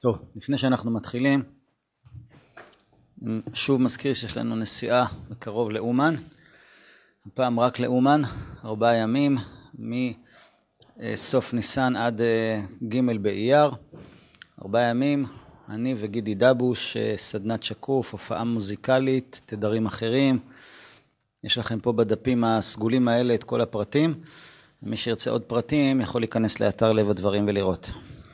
טוב, לפני שאנחנו מתחילים, שוב מזכיר שיש לנו נסיעה בקרוב לאומן, הפעם רק לאומן, 4 ימים, מסוף ניסן עד ג' באייר, 4 ימים, אני וגידי דבוש, סדנת שקוף, הופעה מוזיקלית, תדרים אחרים, יש לכם פה בדפים הסגולים האלה את כל הפרטים, מי שירצה עוד פרטים יכול להיכנס לאתר לב הדברים ולראות.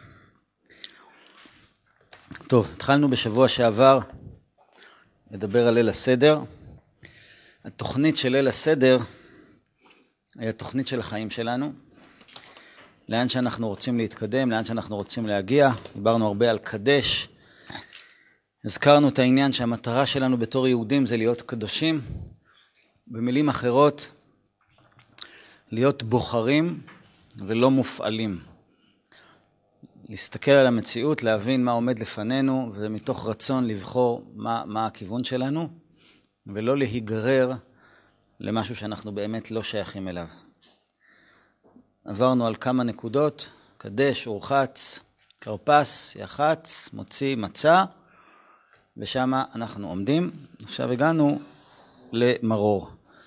טוב, התחלנו בשבוע שעבר לדבר על ליל הסדר. התוכנית של ליל הסדר היא התוכנית של החיים שלנו. לאן שאנחנו רוצים להתקדם, לאן שאנחנו רוצים להגיע. דיברנו הרבה על קדש. הזכרנו את העניין שהמטרה שלנו בתור יהודים זה להיות קדושים. במילים אחרות, להיות בוחרים ולא מופעלים. להסתכל על המציאות, להבין מה עומד לפנינו, ומתוך רצון לבחור מה הכיוון שלנו, ולא להיגרר למשהו שאנחנו באמת לא שייכים אליו. עברנו על כמה נקודות, קדש, אורחץ, קרפס, יחץ, מוציא, מצא, ושם אנחנו עומדים. עכשיו הגענו למרור.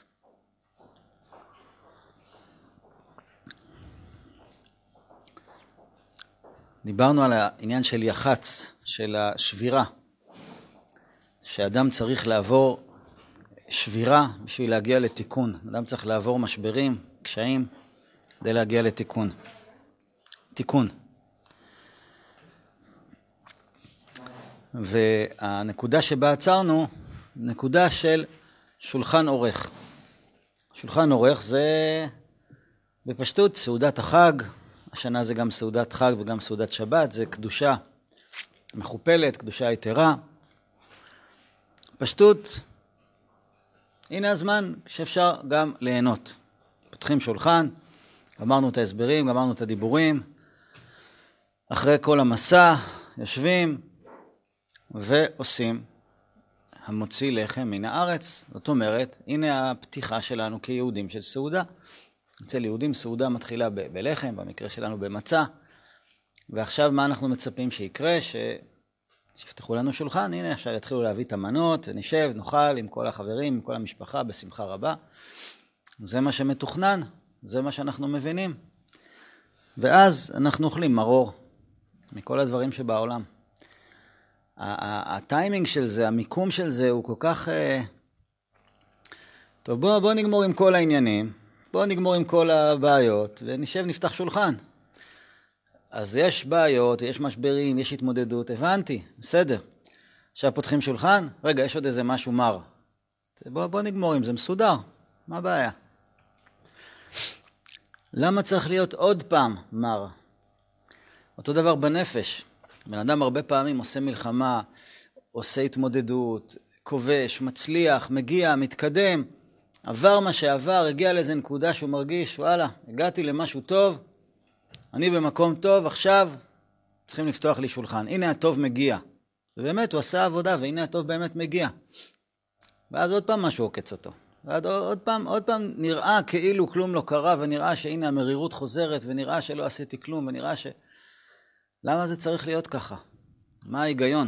דיברנו על העניין של יחץ, של השבירה, שאדם צריך לעבור שבירה בשביל להגיע לתיקון. אדם צריך לעבור משברים, קשיים, כדי להגיע לתיקון. תיקון. והנקודה שבה עצרנו, נקודה של שולחן עורך. שולחן עורך זה בפשטות סעודת החג, השנה זה גם סעודת חג וגם סעודת שבת, זה קדושה מכופלת, קדושה יתרה. פשטות, הנה הזמן שאפשר גם ליהנות. פותחים שולחן, גמרנו את ההסברים, גמרנו את הדיבורים. אחרי כל המסע, יושבים ועושים המוציא לחם מן הארץ. זאת אומרת, הנה הפתיחה שלנו כיהודים של סעודה. אצל יהודים סעודה מתחילה בלחם, במקרה שלנו במצה. ועכשיו מה אנחנו מצפים שיקרה? שיפתחו לנו שולחן, הנה עכשיו יתחילו להביא את המנות, ונשב, נאכל עם כל החברים, עם כל המשפחה, בשמחה רבה. זה מה שמתוכנן, זה מה שאנחנו מבינים. ואז אנחנו אוכלים מרור, מכל הדברים שבעולם. הטיימינג של זה, המיקום של זה הוא כל כך... טוב, בוא נגמור עם כל העניינים. בואו נגמור עם כל הבעיות ונשב נפתח שולחן. אז יש בעיות, יש משברים, יש התמודדות, הבנתי, בסדר. עכשיו פותחים שולחן, רגע, יש עוד איזה משהו מר. בואו נגמור עם זה, מסודר, מה הבעיה? למה צריך להיות עוד פעם מר? אותו דבר בנפש. בן אדם הרבה פעמים עושה מלחמה, עושה התמודדות, כובש, מצליח, מגיע, מתקדם. עבר מה שעבר, הגיע לאיזה נקודה שהוא מרגיש, וואלה, הגעתי למשהו טוב, אני במקום טוב, עכשיו צריכים לפתוח לי שולחן. הנה הטוב מגיע. ובאמת הוא עשה עבודה, והנה הטוב באמת מגיע. ואז עוד פעם משהו עוקץ אותו. ואז עוד פעם נראה כאילו כלום לא קרה, ונראה שהנה המרירות חוזרת, ונראה שלא עשיתי כלום, ונראה למה זה צריך להיות ככה? מה ההיגיון?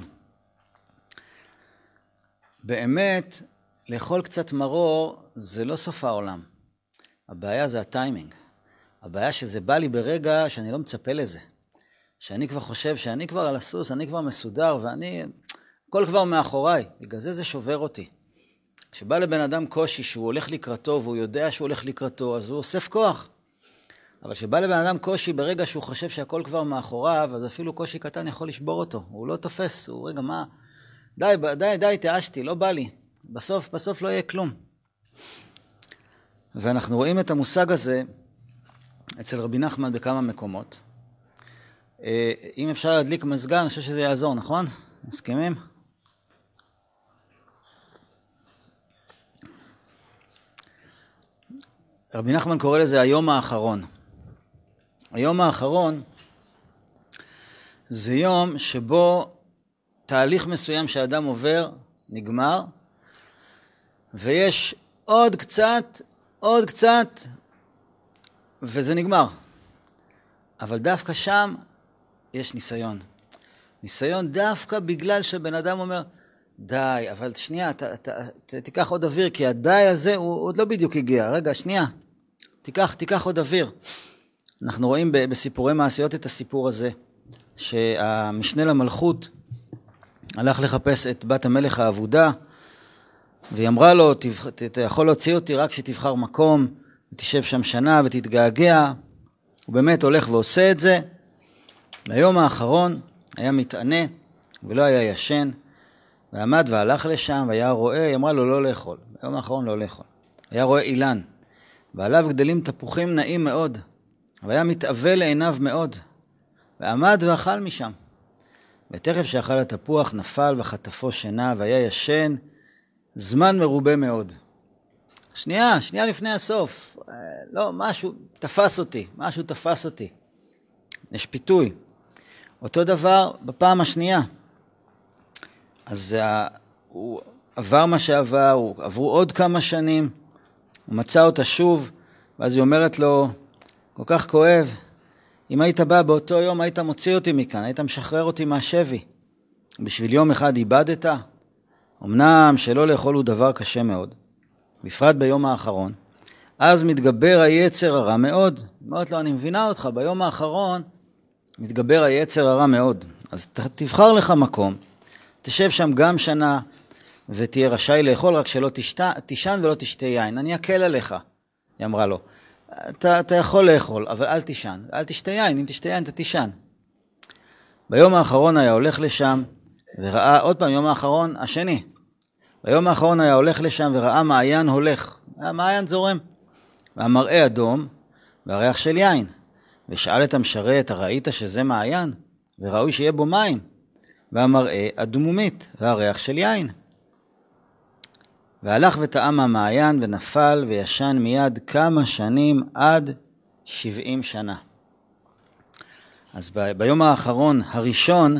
באמת, לאכול קצת מרור זה לא סוף העולם. הבעיה זה הטיימינג. הבעיה שזה בא לי ברגע שאני לא מצפה לזה. שאני כבר חושב שאני כבר על הסוס, אני כבר מסודר, הכל כבר מאחוריי. בגלל זה שובר אותי. כשבא לבן אדם קושי שהוא הולך לקראתו, והוא יודע שהוא הולך לקראתו, אז הוא אוסף כוח. אבל כשבא לבן אדם קושי ברגע שהוא חושב שהכל כבר מאחוריו, אז אפילו קושי קטן יכול לשבור אותו. הוא לא תופס, הוא רגע מה? די, תיאשתי, לא בא לי. בסוף לא יהיה כלום. ואנחנו רואים את המושג הזה אצל רבי נחמן בכמה מקומות. אם אפשר להדליק מזגן, אני חושב שזה יעזור, נכון? מסכימים? רבי נחמן קורא לזה היום האחרון. היום האחרון זה יום שבו תהליך מסוים שהאדם עובר נגמר, ויש עוד קצת, וזה נגמר. אבל דווקא שם יש ניסיון. ניסיון דווקא בגלל שבן אדם אומר, די, אבל שנייה, תיקח עוד אוויר, כי הדי הזה הוא עוד לא בדיוק הגיע. רגע, שנייה, תיקח עוד אוויר. אנחנו רואים בסיפורי מעשיות את הסיפור הזה, שהמשנה למלכות הלך לחפש את בת המלך האבודה, והיא אמרה לו, אתה יכול להוציא אותי רק שתבחר מקום, ותשב שם שנה ותתגעגע. הוא באמת הולך ועושה את זה. ביום האחרון היה מתענה ולא היה ישן, ועמד והלך לשם והיה רואה, היא אמרה לו לא לאכול. ביום האחרון לא לאכול. היה רואה אילן, ועליו גדלים תפוחים נעים מאוד, והיה מתאווה לעיניו מאוד, ועמד ואכל משם. ותכף שאכל התפוח נפל וחטפו שינה, והיה ישן זמן מרובה מאוד. שנייה לפני הסוף. לא, משהו תפס אותי. יש פיתוי. אותו דבר בפעם השנייה. אז הוא עבר מה שעבר, עברו עוד כמה שנים, הוא מצא אותה שוב, ואז היא אומרת לו, כל כך כואב, אם היית בא באותו יום, היית מוציא אותי מכאן, היית משחרר אותי מהשבי. בשביל יום אחד איבדת, אמנם שלא לאכול הוא דבר קשה מאוד, בפרט ביום האחרון, אז מתגבר היצר הרע מאוד. אומרת לו, אני מבינה אותך, ביום האחרון מתגבר היצר הרע מאוד. אז תבחר לך מקום, תשב שם גם שנה, ותהיה רשאי לאכול, רק שלא תישן ולא תשתה יין. אני אקל עליך, היא אמרה לו. אתה יכול לאכול, אבל אל תישן, אל תשתה יין, אם תשתה יין אתה תישן. ביום האחרון היה הולך לשם, וראה, עוד פעם, יום האחרון השני. ביום האחרון היה הולך לשם, וראה מעיין הולך. המעיין זורם. והמראה אדום, והריח של יין. ושאל את המשרת, ראית שזה מעיין? וראוי שיהיה בו מים. והמראה אדומומית, והריח של יין. והלך וטעם המעיין, ונפל וישן מיד כמה שנים, עד 70 שנה. אז ביום האחרון הראשון,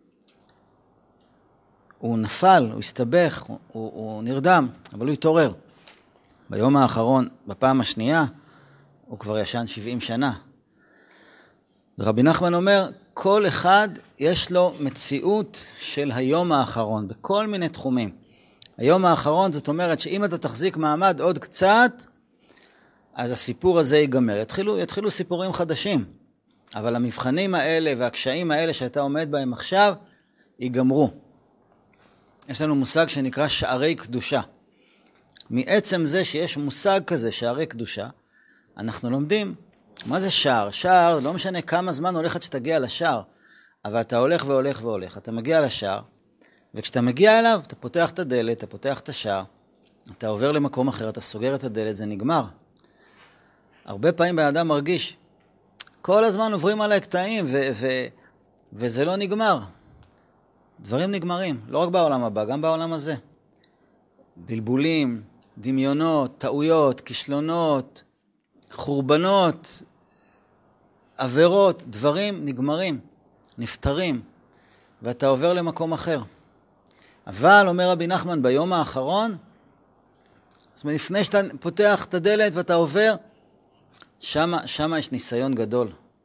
הוא נפל, הוא הסתבך, הוא נרדם, אבל הוא התעורר. ביום האחרון, בפעם השנייה, הוא כבר ישן 70 שנה. ורבי נחמן אומר, כל אחד יש לו מציאות של היום האחרון, בכל מיני תחומים. היום האחרון זאת אומרת שאם אתה תחזיק מעמד עוד קצת, אז הסיפור הזה ייגמר. יתחילו סיפורים חדשים, אבל המבחנים האלה והקשיים האלה שאתה עומד בהם עכשיו, ייגמרו. יש לנו מושג שנקרא שערי קדושה. מעצם זה שיש מושג כזה, שערי קדושה, אנחנו לומדים מה זה שער. שער, לא משנה כמה זמן הולך עד שתגיע לשער, אבל אתה הולך והולך והולך, אתה מגיע לשער, וכשאתה מגיע אליו, אתה פותח את הדלת, אתה פותח את השער, אתה עובר למקום אחר, אתה סוגר את הדלת, זה נגמר. הרבה פעמים בן אדם מרגיש, כל הזמן עוברים עליי קטעים, וזה לא נגמר. דברים נגמרים, לא רק בעולם הבא, גם בעולם הזה. בלבולים, דמיונות, טעויות, כישלונות, חורבנות, עבירות, דברים נגמרים, נפטרים, ואתה עובר למקום אחר. אבל, אומר רבי נחמן, ביום האחרון, זאת אומרת, לפני שאתה פותח את הדלת ואתה עובר, שמה יש ניסיון גדול.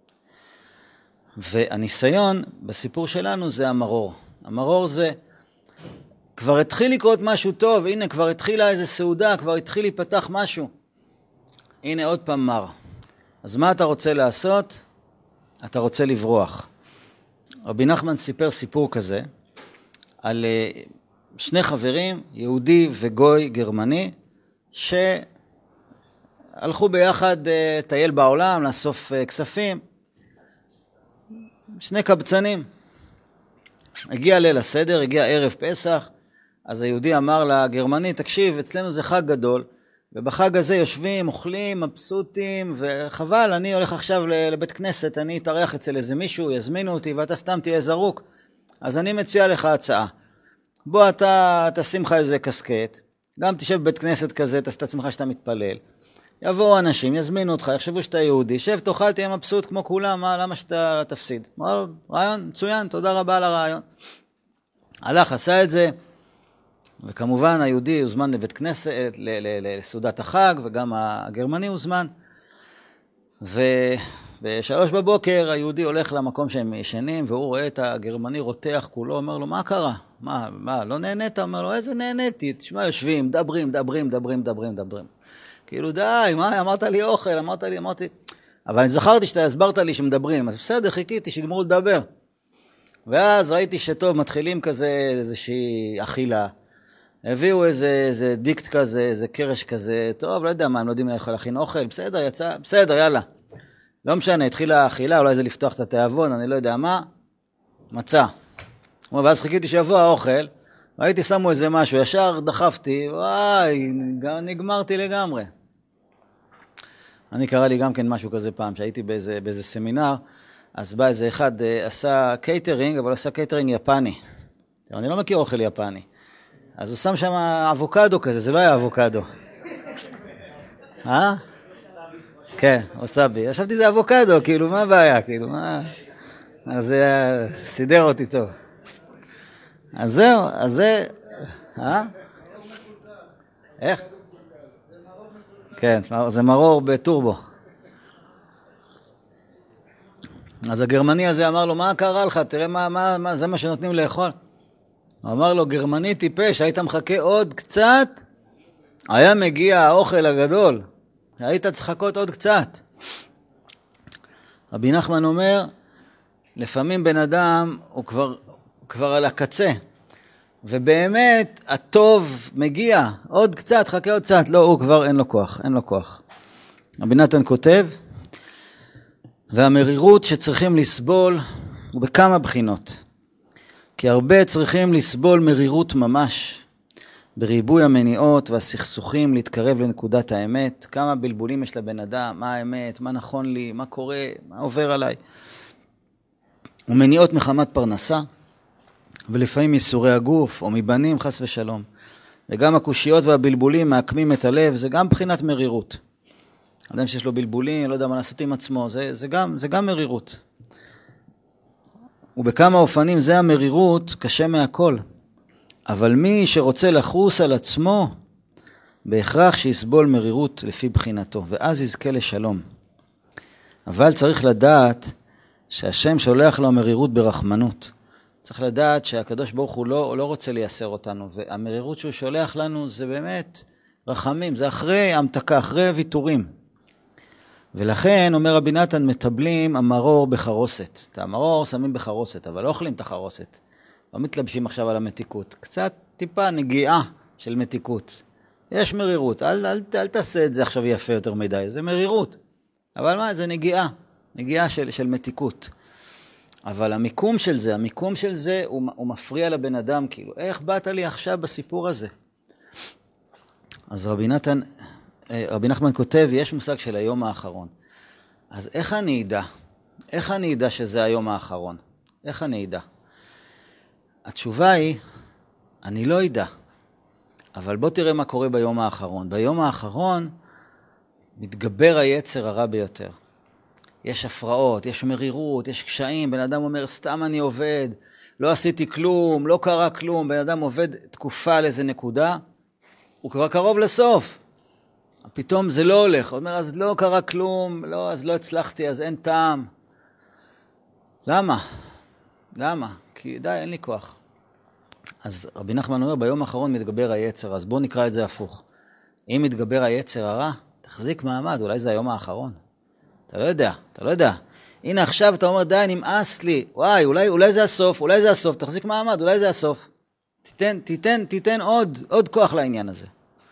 והניסיון בסיפור שלנו זה המרור. המרור זה, כבר התחיל לקרות משהו טוב, הנה כבר התחילה איזו סעודה, כבר התחיל להיפתח משהו. הנה עוד פעם מר. אז מה אתה רוצה לעשות? אתה רוצה לברוח. רבי נחמן סיפר סיפור כזה, על שני חברים, יהודי וגוי גרמני, שהלכו ביחד טייל בעולם, לאסוף כספים. שני קבצנים. הגיע ליל הסדר, הגיע ערב פסח, אז היהודי אמר לגרמני, תקשיב, אצלנו זה חג גדול, ובחג הזה יושבים, אוכלים, מבסוטים, וחבל, אני הולך עכשיו לבית כנסת, אני אתארח אצל איזה מישהו, יזמינו אותי, ואתה סתם תהיה זרוק, אז אני מציע לך הצעה. בוא אתה תשים לך איזה קסקט, גם תשב בבית כנסת כזה, תעשה את עצמך שאתה מתפלל. יבואו אנשים, יזמינו אותך, יחשבו שאתה יהודי, שב, תאכל, תהיה מבסוט כמו כולם, למה שאתה תפסיד? רעיון, מצוין, תודה רבה על הרעיון. הלך, עשה את זה, וכמובן היהודי הוזמן לבית כנסת, לסעודת החג, וגם הגרמני הוזמן. ב3 בבוקר היהודי הולך למקום שהם ישנים, והוא רואה את הגרמני רותח כולו, אומר לו, מה קרה? מה, לא נהנית? אומר לו, איזה נהניתי? תשמע, יושבים, דברים. כאילו, די, מה, אמרת לי אוכל, אמרתי. אבל אני זכרתי שאתה הסברת לי שמדברים, אז בסדר, חיכיתי שיגמרו לדבר. ואז ראיתי שטוב, מתחילים כזה איזושהי אכילה, הביאו איזה דיקט כזה, איזה קרש כזה, טוב, לא יודע מה, הם לא יודעים איך להכין אוכל, בסדר, יצא, בסדר, יאללה. לא משנה, התחילה האכילה, אולי זה לפתוח את התיאבון, אני לא יודע מה, מצא. ואז חיכיתי שיבוא האוכל, ראיתי שמו איזה משהו, ישר דחפתי, וואי, נגמרתי לגמרי. אני קרא לי גם כן משהו כזה פעם, שהייתי באיזה סמינר, אז בא איזה אחד, עשה קייטרינג, אבל עשה קייטרינג יפני. אני לא מכיר אוכל יפני. אז הוא שם שם אבוקדו כזה, זה לא היה אבוקדו. כן, אוסבי. חשבתי זה אבוקדו, כאילו, מה הבעיה? כאילו, מה? אז זה סידר אותי טוב. אז זהו, אז זה... איך? כן, זה מרור בטורבו. אז הגרמני הזה אמר לו, מה קרה לך? תראה מה זה מה שנותנים לאכול. הוא אמר לו, גרמני טיפש, היית מחכה עוד קצת, היה מגיע האוכל הגדול. היית צריך לחכות עוד קצת. רבי נחמן אומר, לפעמים בן אדם הוא כבר על הקצה, ובאמת הטוב מגיע, עוד קצת, חכה עוד קצת, לא, הוא כבר אין לו כוח. רבי נתן כותב, והמרירות שצריכים לסבול הוא בכמה בחינות. כי הרבה צריכים לסבול מרירות ממש, בריבוי המניעות והסכסוכים להתקרב לנקודת האמת, כמה בלבולים יש לבן אדם, מה האמת, מה נכון לי, מה קורה, מה עובר עליי. ומניעות מחמת פרנסה, ולפעמים ייסורי הגוף, או מבנים חס ושלום. וגם הקושיות והבלבולים מעקמים את הלב, זה גם בחינת מרירות. אדם שיש לו בלבולים, לא יודע מה לעשות עם עצמו, זה גם מרירות. ובכמה אופנים זה המרירות קשה מהכל. אבל מי שרוצה לחוס על עצמו, בהכרח שיסבול מרירות לפי בחינתו, ואז יזכה לשלום. אבל צריך לדעת שהשם שולח לו מרירות ברחמנות. צריך לדעת שהקדוש ברוך הוא לא רוצה לייסר אותנו, והמרירות שהוא שולח לנו זה באמת רחמים, זה אחרי המתקה, אחרי ויתורים. ולכן, אומר רבי נתן, מטבלים המרור בחרוסת. את המרור שמים בחרוסת, אבל לא אוכלים את החרוסת. לא מתלבשים עכשיו על המתיקות. קצת טיפה נגיעה של מתיקות. יש מרירות, אל תעשה את זה עכשיו יפה יותר מדי, זה מרירות. אבל מה, זה נגיעה של מתיקות. אבל המיקום של זה הוא מפריע לבן אדם, כאילו, איך באת לי עכשיו בסיפור הזה? אז רבי נחמן כותב, יש מושג של היום האחרון. אז איך אני אדע שזה היום האחרון? איך אני אדע? התשובה היא, אני לא אדע. אבל בוא תראה מה קורה ביום האחרון. ביום האחרון מתגבר היצר הרע ביותר. יש הפרעות, יש מרירות, יש קשיים. בן אדם אומר, סתם אני עובד, לא עשיתי כלום, לא קרה כלום. בן אדם עובד תקופה על איזה נקודה, הוא כבר קרוב לסוף. פתאום זה לא הולך. הוא אומר, אז לא קרה כלום, לא, אז לא הצלחתי, אז אין טעם. למה? כי די, אין לי כוח. אז רבי נחמן אומר, ביום האחרון מתגבר היצר, אז בוא נקרא את זה הפוך. אם מתגבר היצר הרע, תחזיק מעמד, אולי זה היום האחרון. אתה לא יודע. הנה עכשיו אתה אומר, די, נמאס לי. וואי, אולי זה הסוף, תחזיק מעמד, אולי זה הסוף. תיתן עוד כוח לעניין הזה.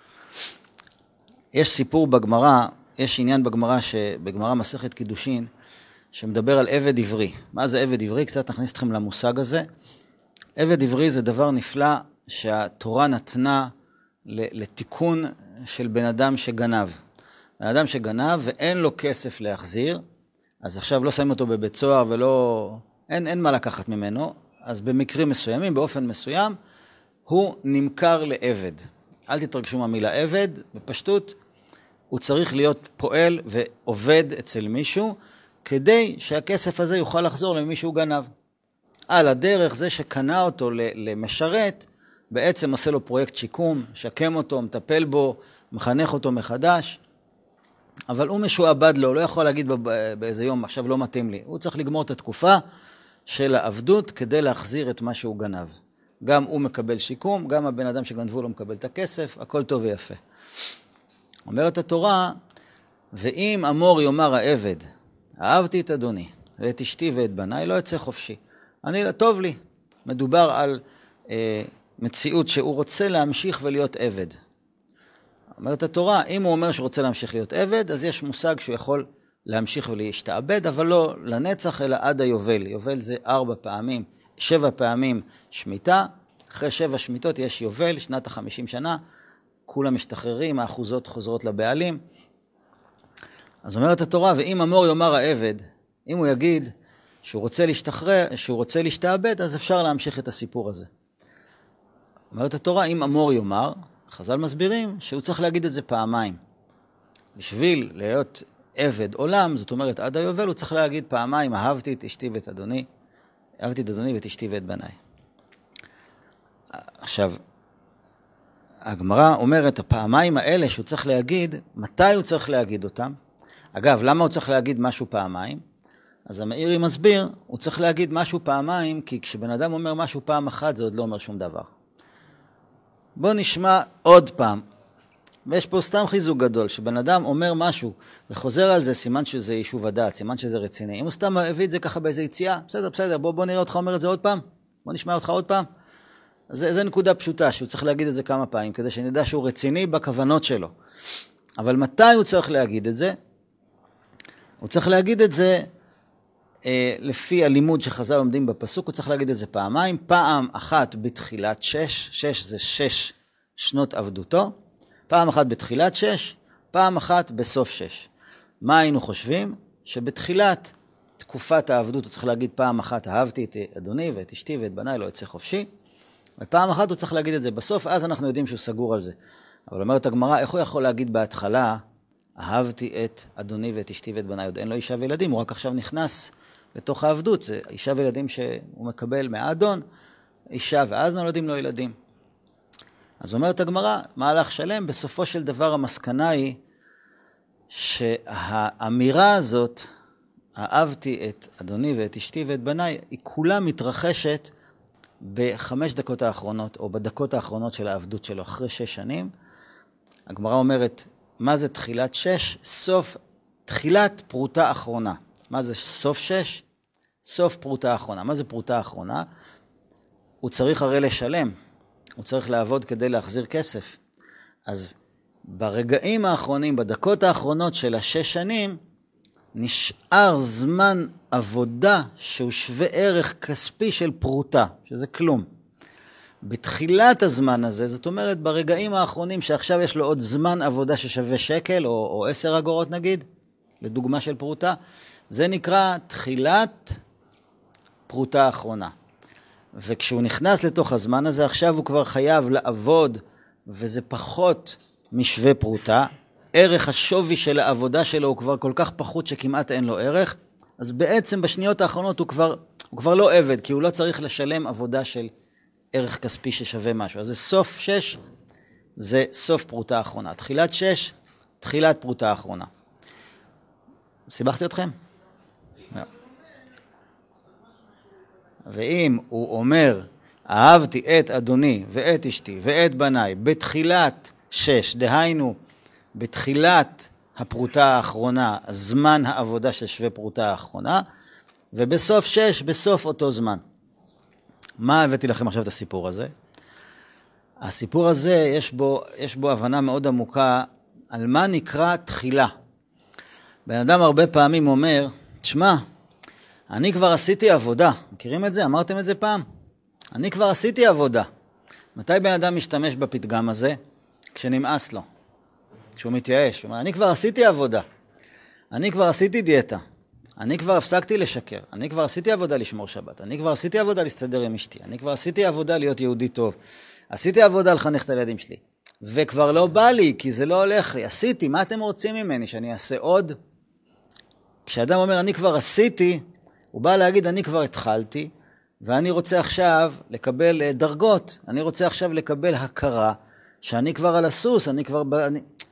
יש סיפור בגמרא, יש עניין בגמרא מסכת קידושין, שמדבר על עבד עברי. מה זה עבד עברי? קצת נכניס אתכם למושג הזה. עבד עברי זה דבר נפלא שהתורה נתנה לתיקון של בן אדם שגנב. בן אדם שגנב ואין לו כסף להחזיר, אז עכשיו לא שמים אותו בבית סוהר אין מה לקחת ממנו, אז במקרים מסוימים, באופן מסוים, הוא נמכר לעבד. אל תתרגשו מהמילה עבד, בפשטות הוא צריך להיות פועל ועובד אצל מישהו, כדי שהכסף הזה יוכל לחזור למי שהוא גנב. על הדרך זה שקנה אותו למשרת, בעצם עושה לו פרויקט שיקום, שקם אותו, מטפל בו, מחנך אותו מחדש. אבל הוא משועבד לו, הוא לא יכול להגיד באיזה יום, עכשיו לא מתאים לי. הוא צריך לגמור את התקופה של העבדות כדי להחזיר את מה שהוא גנב. גם הוא מקבל שיקום, גם הבן אדם שגנבו לו מקבל את הכסף, הכל טוב ויפה. אומרת התורה, ואם אמור יאמר העבד, אהבתי את אדוני, ואת אשתי ואת בניי, לא יצא חופשי. טוב לי. מדובר על מציאות שהוא רוצה להמשיך ולהיות עבד. אומרת התורה, אם הוא אומר שהוא רוצה להמשיך להיות עבד, אז יש מושג שהוא יכול להמשיך ולהשתעבד, אבל לא לנצח, אלא עד היובל. יובל זה 7 פעמים שמיטה. אחרי 7 שמיטות יש יובל, שנת ה-50 שנה. כולם משתחררים, האחוזות חוזרות לבעלים. אז אומרת התורה, ואם אמור יאמר העבד, אם הוא יגיד שהוא רוצה להשתחרר, שהוא רוצה להשתעבד, אז אפשר להמשיך את הסיפור הזה. אומרת התורה, אם אמור יאמר, חז"ל מסבירים שהוא צריך להגיד את זה פעמיים. בשביל להיות עבד עולם, זאת אומרת עד היובל, הוא צריך להגיד פעמיים, אהבתי את אשתי ואת אדוני, אהבתי את אדוני ואת אשתי ואת בניי. עכשיו, הגמרא אומרת, הפעמיים האלה שהוא צריך להגיד, מתי הוא צריך להגיד אותם? אגב, למה הוא צריך להגיד משהו פעמיים? אז המאירי מסביר, הוא צריך להגיד משהו פעמיים, כי כשבן אדם אומר משהו פעם אחת, זה עוד לא אומר שום דבר. בוא נשמע עוד פעם. ויש פה סתם חיזוק גדול, שבן אדם אומר משהו וחוזר על זה, סימן שזה יישוב הדעת, סימן שזה רציני. אם הוא סתם הביא את זה ככה באיזה יציאה, בסדר, בוא נראה אותך אומר את זה עוד פעם, בוא נשמע אותך עוד פעם. זה נקודה פשוטה, שהוא צריך להגיד את זה כמה פעמים, כדי שנדע שהוא רציני בכוונות שלו. אבל מתי הוא צריך להגיד את זה? הוא צריך להגיד את זה לפי הלימוד שחז"ל לומדים בפסוק, הוא צריך להגיד את זה פעמיים, פעם אחת בתחילת 6 זה 6 שנות עבדותו, פעם אחת בתחילת 6, פעם אחת בסוף 6. מה היינו חושבים? שבתחילת תקופת העבדות הוא צריך להגיד פעם אחת, אהבתי את אדוני ואת אשתי ואת בניי, לא יצא חופשי, ופעם אחת הוא צריך להגיד את זה בסוף, אז אנחנו יודעים שהוא סגור על זה. אבל אומרת הגמרא, איך הוא יכול להגיד בהתחלה, אהבתי את אדוני ואת אשתי ואת בניי, עוד אין לו אישה וילדים, הוא רק עכשיו נכנס לתוך העבדות, זה אישה וילדים שהוא מקבל מהאדון, אישה ואז נולדים לו ילדים. אז אומרת הגמרא, מהלך שלם, בסופו של דבר המסקנה היא שהאמירה הזאת, אהבתי את אדוני ואת אשתי ואת בניי, היא כולה מתרחשת ב5 דקות האחרונות, או בדקות האחרונות של העבדות שלו, אחרי 6 שנים. הגמרא אומרת, מה זה תחילת 6? תחילת פרוטה אחרונה. מה זה סוף 6? סוף פרוטה אחרונה. מה זה פרוטה אחרונה? הוא צריך הרי לשלם. הוא צריך לעבוד כדי להחזיר כסף. אז ברגעים האחרונים, בדקות האחרונות של 6 שנים, נשאר זמן עבודה שהוא שווה ערך כספי של פרוטה, שזה כלום. בתחילת הזמן הזה, זאת אומרת ברגעים האחרונים שעכשיו יש לו עוד זמן עבודה ששווה שקל או 10 אגורות נגיד, לדוגמה של פרוטה, זה נקרא תחילת פרוטה האחרונה. וכשהוא נכנס לתוך הזמן הזה, עכשיו הוא כבר חייב לעבוד, וזה פחות משווה פרוטה. ערך השווי של העבודה שלו הוא כבר כל כך פחות שכמעט אין לו ערך, אז בעצם בשניות האחרונות הוא כבר לא עבד, כי הוא לא צריך לשלם עבודה של ערך כספי ששווה משהו. אז זה סוף 6, זה סוף פרוטה האחרונה. תחילת 6, תחילת פרוטה האחרונה. סיבכתי אתכם? ואם הוא אומר, אהבתי את אדוני ואת אשתי ואת בניי בתחילת 6, דהיינו בתחילת הפרוטה האחרונה, זמן העבודה של שווה פרוטה האחרונה, ובסוף 6, בסוף אותו זמן. מה הבאתי לכם עכשיו את הסיפור הזה? הסיפור הזה יש בו הבנה מאוד עמוקה על מה נקרא תחילה. בן אדם הרבה פעמים אומר, תשמע, אני כבר עשיתי עבודה. מכירים את זה? אמרתם את זה פעם? אני כבר עשיתי עבודה. מתי בן אדם משתמש בפתגם הזה? כשנמאס לו. כשהוא מתייאש. הוא אומר, אני כבר עשיתי עבודה. אני כבר עשיתי דיאטה. אני כבר הפסקתי לשקר. אני כבר עשיתי עבודה לשמור שבת. אני כבר עשיתי עבודה להסתדר עם אשתי. אני כבר עשיתי עבודה להיות יהודי טוב. עשיתי עבודה לחנך את הילדים שלי. וכבר לא בא לי, כי זה לא הולך לי. עשיתי, מה אתם רוצים ממני? שאני אעשה עוד? כשאדם אומר, אני כבר עשיתי, הוא בא להגיד, אני כבר התחלתי, ואני רוצה עכשיו לקבל דרגות. אני רוצה עכשיו לקבל הכרה, שאני כבר על הסוס,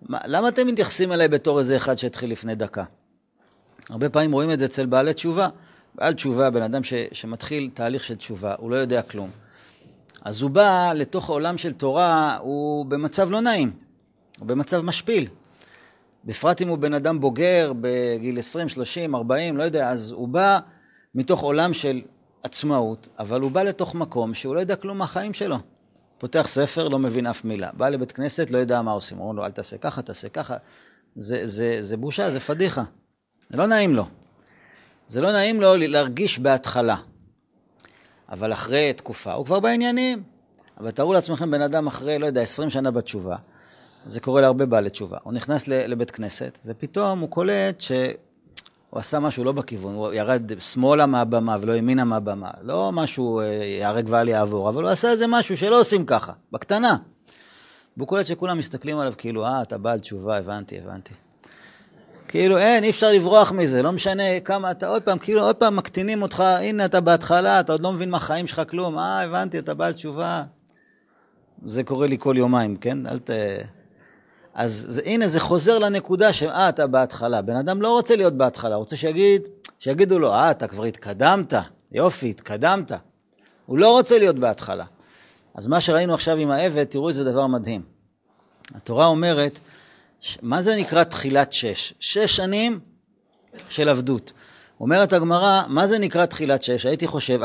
למה אתם מתייחסים אליי בתור איזה אחד שהתחיל לפני דקה? הרבה פעמים רואים את זה אצל בעלי תשובה. בעל תשובה, בן אדם שמתחיל תהליך של תשובה, הוא לא יודע כלום. אז הוא בא לתוך העולם של תורה, הוא במצב לא נעים, הוא במצב משפיל. בפרט אם הוא בן אדם בוגר, בגיל 20, 30, 40, לא יודע, אז הוא בא מתוך עולם של עצמאות, אבל הוא בא לתוך מקום שהוא לא יודע כלום מהחיים שלו. פותח ספר, לא מבין אף מילה. בא לבית כנסת, לא יודע מה עושים. אומרים לו, אל תעשה ככה, תעשה ככה. זה בושה, זה פדיחה. זה לא נעים לו. זה לא נעים לו להרגיש בהתחלה. אבל אחרי תקופה, הוא כבר בעניינים. אבל תראו לעצמכם בן אדם אחרי, לא יודע, 20 שנה בתשובה. זה קורה להרבה בעלי תשובה. הוא נכנס לבית כנסת, ופתאום הוא קולט שהוא עשה משהו לא בכיוון. הוא ירד שמאלה מהבמה ולא ימינה מהבמה. לא משהו יהרג ואל יעבור, אבל הוא עשה איזה משהו שלא עושים ככה, בקטנה. והוא קולט שכולם מסתכלים עליו כאילו, אתה בעל תשובה, הבנתי. כאילו אי אפשר לברוח מזה, לא משנה כמה אתה עוד פעם, כאילו עוד פעם מקטינים אותך, הנה אתה בהתחלה, אתה עוד לא מבין מה חיים שלך כלום, הבנתי, אתה בעל תשובה. זה קורה לי כל יומיים, כן? אז הנה זה חוזר לנקודה אתה בהתחלה. בן אדם לא רוצה להיות בהתחלה, הוא רוצה שיגידו לו, אתה כבר התקדמת, יופי, התקדמת. הוא לא רוצה להיות בהתחלה. אז מה שראינו עכשיו עם העבד, תראו את זה דבר מדהים. התורה אומרת, מה זה נקרא תחילת 6? 6 שנים של עבדות. אומרת הגמרא, מה זה נקרא תחילת 6? הייתי חושב,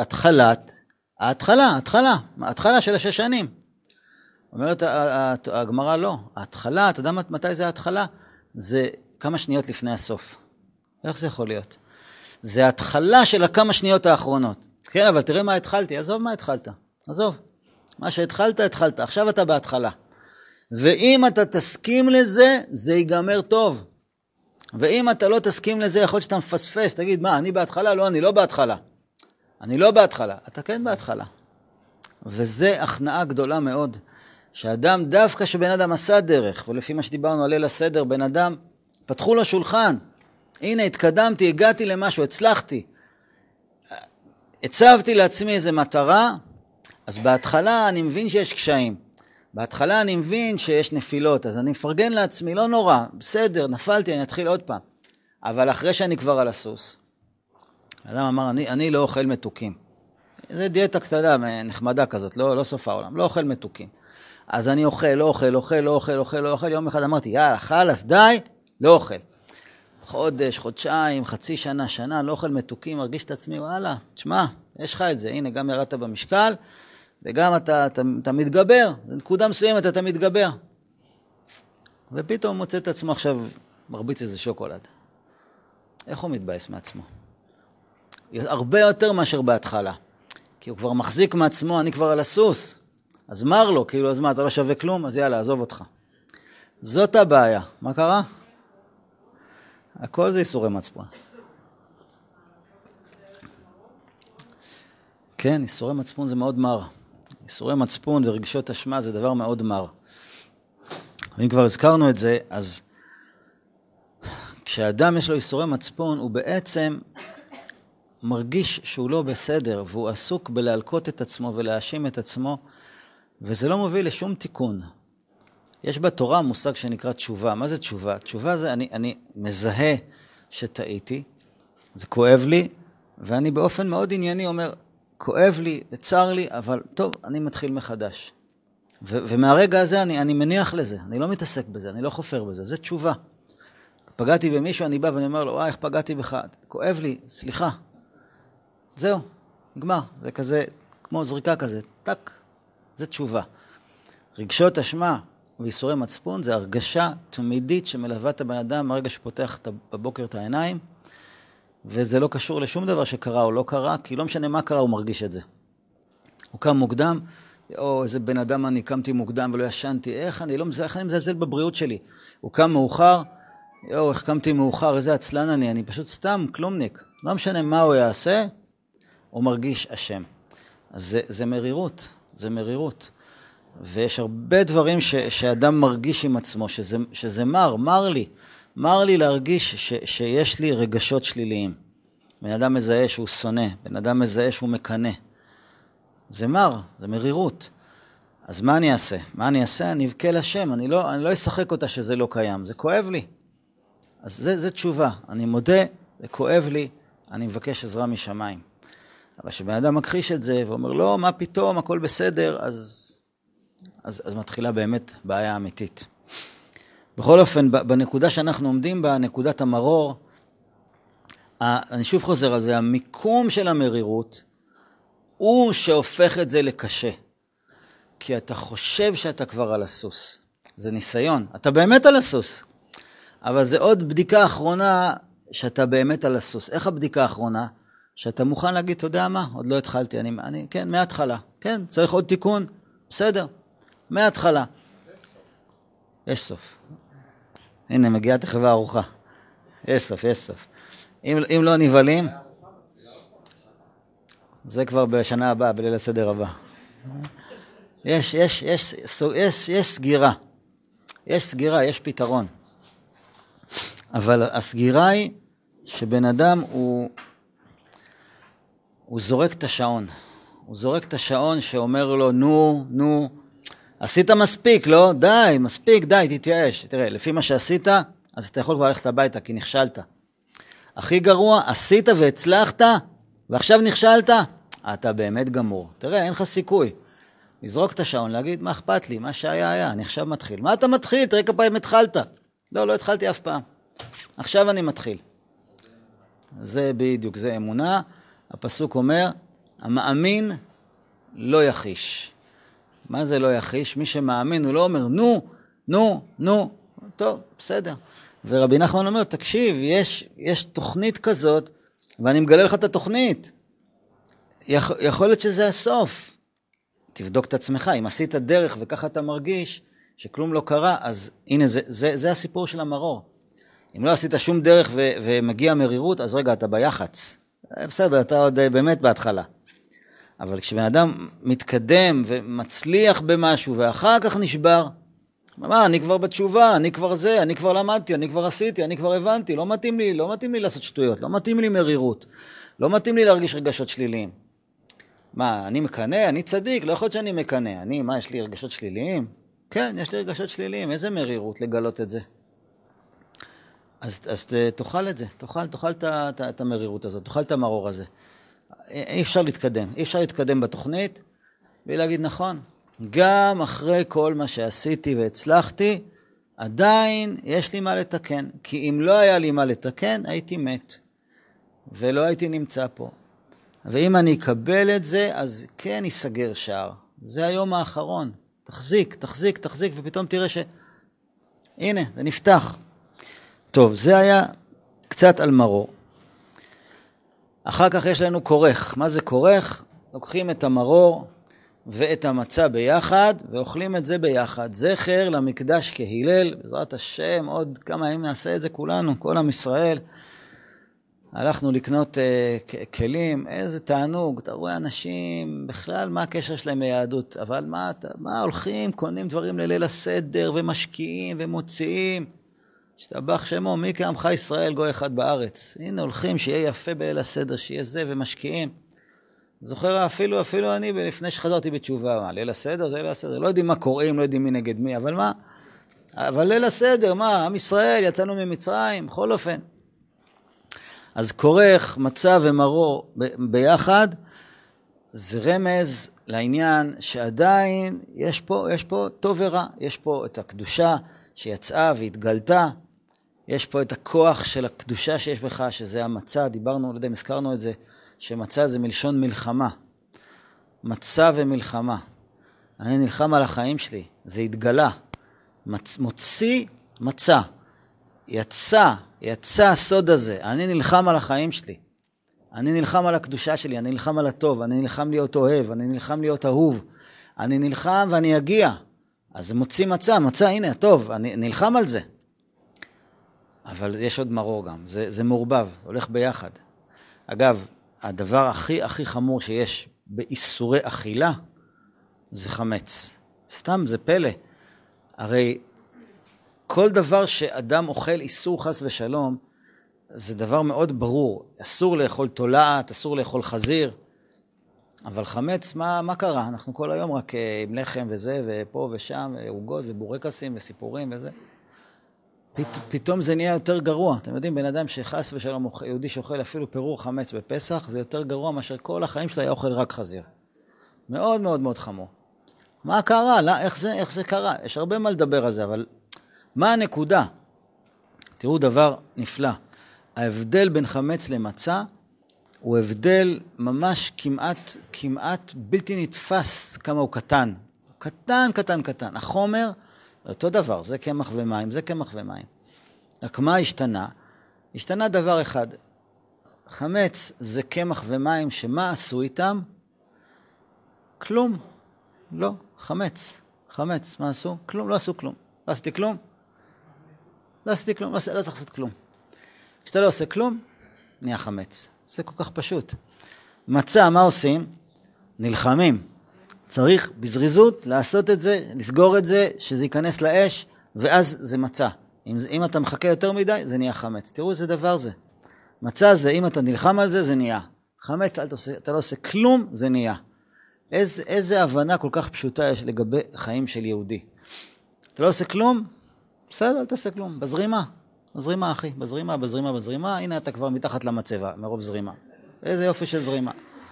ההתחלה של 6 שנים. אומרת הגמרא לא, ההתחלה, אתה יודע מתי זה ההתחלה? זה כמה שניות לפני הסוף. איך זה יכול להיות? זה ההתחלה של הכמה שניות האחרונות. כן, אבל תראה מה התחלתי, עזוב מה התחלת, עזוב. מה שהתחלת, עכשיו אתה בהתחלה. ואם אתה תסכים לזה, זה ייגמר טוב. ואם אתה לא תסכים לזה, יכול להיות שאתה מפספס, תגיד, מה, אני בהתחלה? לא, אני לא בהתחלה. אני לא בהתחלה, אתה כן בהתחלה. וזה הכנעה גדולה מאוד. שאדם, דווקא שבן אדם עשה דרך, ולפי מה שדיברנו על ליל הסדר, בן אדם, פתחו לו שולחן, הנה התקדמתי, הגעתי למשהו, הצלחתי, הצבתי לעצמי איזו מטרה, אז בהתחלה אני מבין שיש קשיים, בהתחלה אני מבין שיש נפילות, אז אני מפרגן לעצמי, לא נורא, בסדר, נפלתי, אני אתחיל עוד פעם, אבל אחרי שאני כבר על הסוס, האדם אמר, אני לא אוכל מתוקים, זה דיאטה קטנה, נחמדה כזאת, לא סוף העולם, לא אוכל מתוקים. אז אני אוכל, יום אחד אמרתי, יאללה, חלס, די, לא אוכל. חודש, חודשיים, חצי שנה, שנה, לא אוכל מתוקים, מרגיש את עצמי, וואלה, תשמע, יש לך את זה, הנה, גם ירדת במשקל, וגם אתה מתגבר, בנקודה מסוימת אתה מתגבר. ופתאום מוצא את עצמו עכשיו, מרביץ איזה שוקולד. איך הוא מתבאס מעצמו? הרבה יותר מאשר בהתחלה, כי הוא כבר מחזיק מעצמו, אני כבר על הסוס. אז מר לו, כאילו, אז מה, אתה לא שווה כלום? אז יאללה, עזוב אותך. זאת הבעיה. מה קרה? הכל זה איסורי מצפון. כן, איסורי מצפון זה מאוד מר. איסורי מצפון ורגשות אשמה זה דבר מאוד מר. ואם כבר הזכרנו את זה, אז כשאדם יש לו איסורי מצפון, הוא בעצם מרגיש שהוא לא בסדר, והוא עסוק בלהלקות את עצמו ולהאשים את עצמו, וזה לא מוביל לשום תיקון. יש בתורה מושג שנקרא תשובה. מה זה תשובה? תשובה זה אני מזהה שטעיתי, זה כואב לי, ואני באופן מאוד ענייני אומר, כואב לי וצר לי, אבל טוב, אני מתחיל מחדש. ומהרגע הזה אני מניח לזה, אני לא מתעסק בזה, אני לא חופר בזה, זה תשובה. פגעתי במישהו, אני בא ואני אומר לו, איך פגעתי בך? כואב לי, סליחה. זהו, נגמר. זה כזה, כמו זריקה כזה, טק. זה תשובה. רגשות אשמה ואיסורי מצפון זה הרגשה תמידית שמלווה את הבן אדם מהרגע שפותח בבוקר את העיניים, וזה לא קשור לשום דבר שקרה או לא קרה, כי לא משנה מה קרה, הוא מרגיש את זה. הוא קם מוקדם, איזה בן אדם אני קמתי מוקדם ולא ישנתי, איך אני מזלזל בבריאות שלי. הוא קם מאוחר, איך קמתי מאוחר, איזה עצלן אני פשוט סתם כלומניק. לא משנה מה הוא יעשה, הוא מרגיש אשם. אז זה מרירות. זה מרירות. ויש הרבה דברים שאדם מרגיש עם עצמו, שזה מר לי להרגיש שיש לי רגשות שליליים. בן אדם מזהה שהוא שונא, בן אדם מזהה שהוא מקנה. זה מר, זה מרירות. אז מה אני אעשה? מה אני אעשה? אני אבכה לשם, אני לא אשחק אותה שזה לא קיים, זה כואב לי. אז זה תשובה, אני מודה, זה כואב לי, אני מבקש עזרה משמיים. אבל כשבן אדם מכחיש את זה ואומר, לא, מה פתאום, הכל בסדר, אז מתחילה באמת בעיה אמיתית. בכל אופן, בנקודה שאנחנו עומדים בה, נקודת המרור, אני שוב חוזר על זה, המיקום של המרירות הוא שהופך את זה לקשה. כי אתה חושב שאתה כבר על הסוס. זה ניסיון, אתה באמת על הסוס. אבל זה עוד בדיקה אחרונה שאתה באמת על הסוס. איך הבדיקה האחרונה? שאתה מוכן להגיד, אתה יודע מה? עוד לא התחלתי, כן, מההתחלה. כן, צריך עוד תיקון, בסדר, מההתחלה. יש סוף. הנה, מגיעה תחווה ארוחה. יש סוף, יש סוף. אם לא נבלים, זה כבר בשנה הבאה, בליל הסדר הבא. יש סגירה. יש סגירה, יש פתרון. אבל הסגירה היא שבן אדם הוא זורק את השעון. הוא זורק את השעון שאומר לו, נו, עשית מספיק, לא? די, מספיק, די, תתייאש. תראה, לפי מה שעשית, אז אתה יכול כבר ללכת הביתה, כי נכשלת. הכי גרוע, עשית והצלחת, ועכשיו נכשלת, אתה באמת גמור. תראה, אין לך סיכוי. לזרוק את השעון, להגיד, מה אכפת לי? מה שהיה היה, אני עכשיו מתחיל. מה אתה מתחיל? תראה כפיים התחלת. לא התחלתי אף פעם. עכשיו אני מתחיל. זה בדיוק, זה אמונה. הפסוק אומר, המאמין לא יחיש. מה זה לא יחיש? מי שמאמין הוא לא אומר, נו, טוב, בסדר. ורבי נחמן אומר, תקשיב, יש תוכנית כזאת, ואני מגלה לך את התוכנית. יכול להיות שזה הסוף. תבדוק את עצמך, אם עשית דרך וככה אתה מרגיש שכלום לא קרה, אז הנה, זה הסיפור של המרור. אם לא עשית שום דרך ומגיע מרירות, אז רגע, אתה ביחץ. בסדר, אתה עוד באמת בהתחלה. אבל כשבן אדם מתקדם ומצליח במשהו ואחר כך נשבר, מה, אני כבר בתשובה, אני כבר זה, אני כבר למדתי, אני כבר עשיתי, אני כבר הבנתי, לא מתאים לי לעשות שטויות, לא מתאים לי מרירות, לא מתאים לי להרגיש רגשות שליליים. מה, אני מקנה, אני צדיק, לא יכול להיות שאני מקנה. יש לי רגשות שליליים? כן, יש לי רגשות שליליים, איזה מרירות לגלות את זה. אז תאכל את זה, תאכל את המרירות הזאת, תאכל את המרור הזה. אי אפשר להתקדם בתוכנית, בלי להגיד נכון. גם אחרי כל מה שעשיתי והצלחתי, עדיין יש לי מה לתקן. כי אם לא היה לי מה לתקן, הייתי מת. ולא הייתי נמצא פה. ואם אני אקבל את זה, אז כן ייסגר שער. זה היום האחרון. תחזיק, ופתאום תראה הנה, זה נפתח. טוב, זה היה קצת על מרור. אחר כך יש לנו כורך. מה זה כורך? לוקחים את המרור ואת המצה ביחד, ואוכלים את זה ביחד. זכר למקדש כהילל, בעזרת השם, עוד כמה ימים נעשה את זה כולנו, כל עם ישראל. הלכנו לקנות כלים, איזה תענוג, אתה רואה אנשים, בכלל מה הקשר שלהם ליהדות, אבל מה הולכים, קונים דברים לליל הסדר, ומשקיעים ומוציאים, שתבח שמו, מי כעמך ישראל גוי אחד בארץ, הנה הולכים, שיהיה יפה בליל הסדר, שיהיה זה, ומשקיעים. זוכר אפילו אני, לפני שחזרתי בתשובה, מה, ליל הסדר, זה ליל הסדר, לא יודעים מה קוראים, לא יודעים מי נגד מי, אבל ליל הסדר, מה, עם ישראל, יצאנו ממצרים, בכל אופן. אז כורך, מצה ומרור ביחד, זה רמז לעניין שעדיין יש פה טוב ורע, יש פה את הקדושה שיצאה והתגלתה, יש פה את הכוח של הקדושה שיש בך, שזה המצה, דיברנו, לא יודע אם הזכרנו את זה, שמצה זה מלשון מלחמה, מצה ומלחמה. אני נלחם על החיים שלי, זה התגלה, מוציא מצה, יצא הסוד הזה, אני נלחם על החיים שלי, אני נלחם על הקדושה שלי, אני נלחם על הטוב, אני נלחם להיות אוהב, אני נלחם להיות אהוב, אני נלחם ואני אגיע. אז זה מוציא מצה, הנה, טוב, אני נלחם על זה. אבל יש עוד מרור גם, זה מעורבב, הולך ביחד. אגב, הדבר הכי חמור שיש באיסורי אכילה, זה חמץ. סתם, זה פלא. הרי כל דבר שאדם אוכל איסור חס ושלום, זה דבר מאוד ברור. אסור לאכול תולעת, אסור לאכול חזיר. אבל חמץ, מה קרה? אנחנו כל היום רק עם לחם וזה, ופה ושם, עוגות ובורקסים וסיפורים וזה. פתאום זה נהיה יותר גרוע. אתם יודעים, בן אדם שחס ושלום יהודי שאוכל אפילו פירור חמץ בפסח, זה יותר גרוע מאשר כל החיים שלו היה אוכל רק חזיר. מאוד מאוד מאוד חמור. מה קרה? איך זה קרה? יש הרבה מה לדבר על זה, אבל מה הנקודה? תראו דבר נפלא. ההבדל בין חמץ למצה הוא הבדל ממש כמעט בלתי נתפס כמה הוא קטן. קטן. החומר, אותו דבר, זה קמח ומים, זה קמח ומים. רק מה השתנה דבר אחד. חמץ זה קמח ומים שמה עשו איתם? כלום. לא, חמץ, מה עשו? כלום, לא עשו כלום. לא עשיתי כלום? לא צריך לעשות כלום. כשאתה לא עושה כלום, נהיה חמץ. זה כל כך פשוט. מצה, מה עושים? נלחמים. צריך בזריזות לעשות את זה, לסגור את זה, שזה ייכנס לאש, ואז זה מצה. אם אתה מחכה יותר מדי, זה נהיה חמץ. תראו איזה דבר זה. מצה זה, אם אתה נלחם על זה, זה נהיה. חמץ, אתה לא עושה כלום, זה נהיה. איזה הבנה כל כך פשוטה יש לגבי חיים של יהודי. אתה לא עושה כלום? בסדר, אל תעשה כלום. בזרימה, אחי. בזרימה. הנה אתה כבר מתחת למצבה, מרוב זרימה. איזה יופי של זרימה.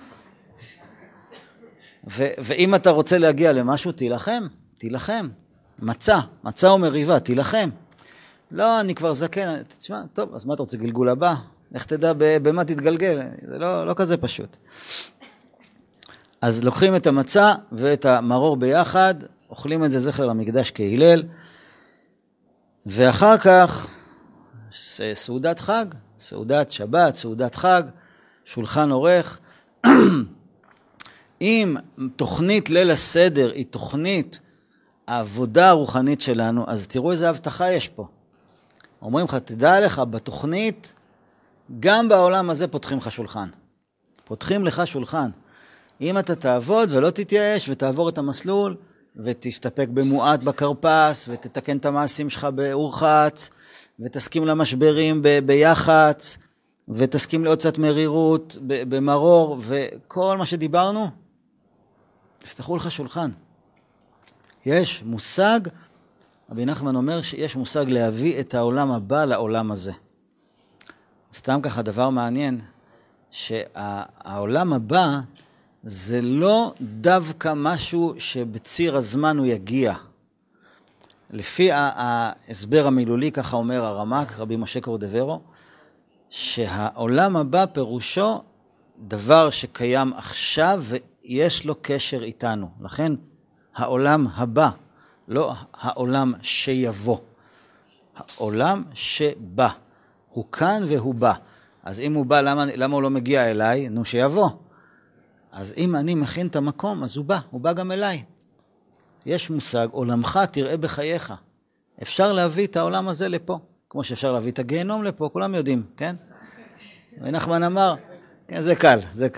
ואם אתה רוצה להגיע למשהו, תילחם. מצה או מריבה, תילחם. לא, אני כבר זקן. תשמע, טוב, אז מה אתה רוצה, גלגול הבא? איך תדע במה תתגלגל? זה לא כזה פשוט. אז לוקחים את המצה ואת המרור ביחד, אוכלים את זה זכר למקדש כהלל, ואחר כך סעודת חג, סעודת שבת, סעודת חג, שולחן עורך. אם תוכנית ליל הסדר היא תוכנית העבודה הרוחנית שלנו, אז תראו איזה הבטחה יש פה. אומרים לך, תדע לך, בתוכנית, גם בעולם הזה פותחים לך שולחן. אם אתה תעבוד ולא תתייאש ותעבור את המסלול, ותסתפק במועט בקרפס, ותתקן את המעשים שלך באורחץ, ותסכים למשברים ביחץ, ותסכים להוצאת מרירות במרור, וכל מה שדיברנו, תפתחו לך שולחן. יש מושג, רבי נחמן אומר שיש מושג להביא את העולם הבא לעולם הזה. סתם ככה דבר מעניין, שהעולם הבא זה לא דווקא משהו שבציר הזמן הוא יגיע. לפי ההסבר המילולי, ככה אומר הרמ"ק, רבי משה קורדברו, שהעולם הבא פירושו דבר שקיים עכשיו ויש לו קשר איתנו. לכן העולם הבא, לא העולם שיבוא. העולם שבא. הוא כאן והוא בא. אז אם הוא בא, למה הוא לא מגיע אליי? נו, שיבוא. אז אם אני מכין את המקום, אז הוא בא גם אליי. יש מושג, עולמך תראה בחייך. אפשר להביא את העולם הזה לפה, כמו שאפשר להביא את הגיהנום לפה, כולם יודעים, כן? ונחמן אמר, כן, זה קל.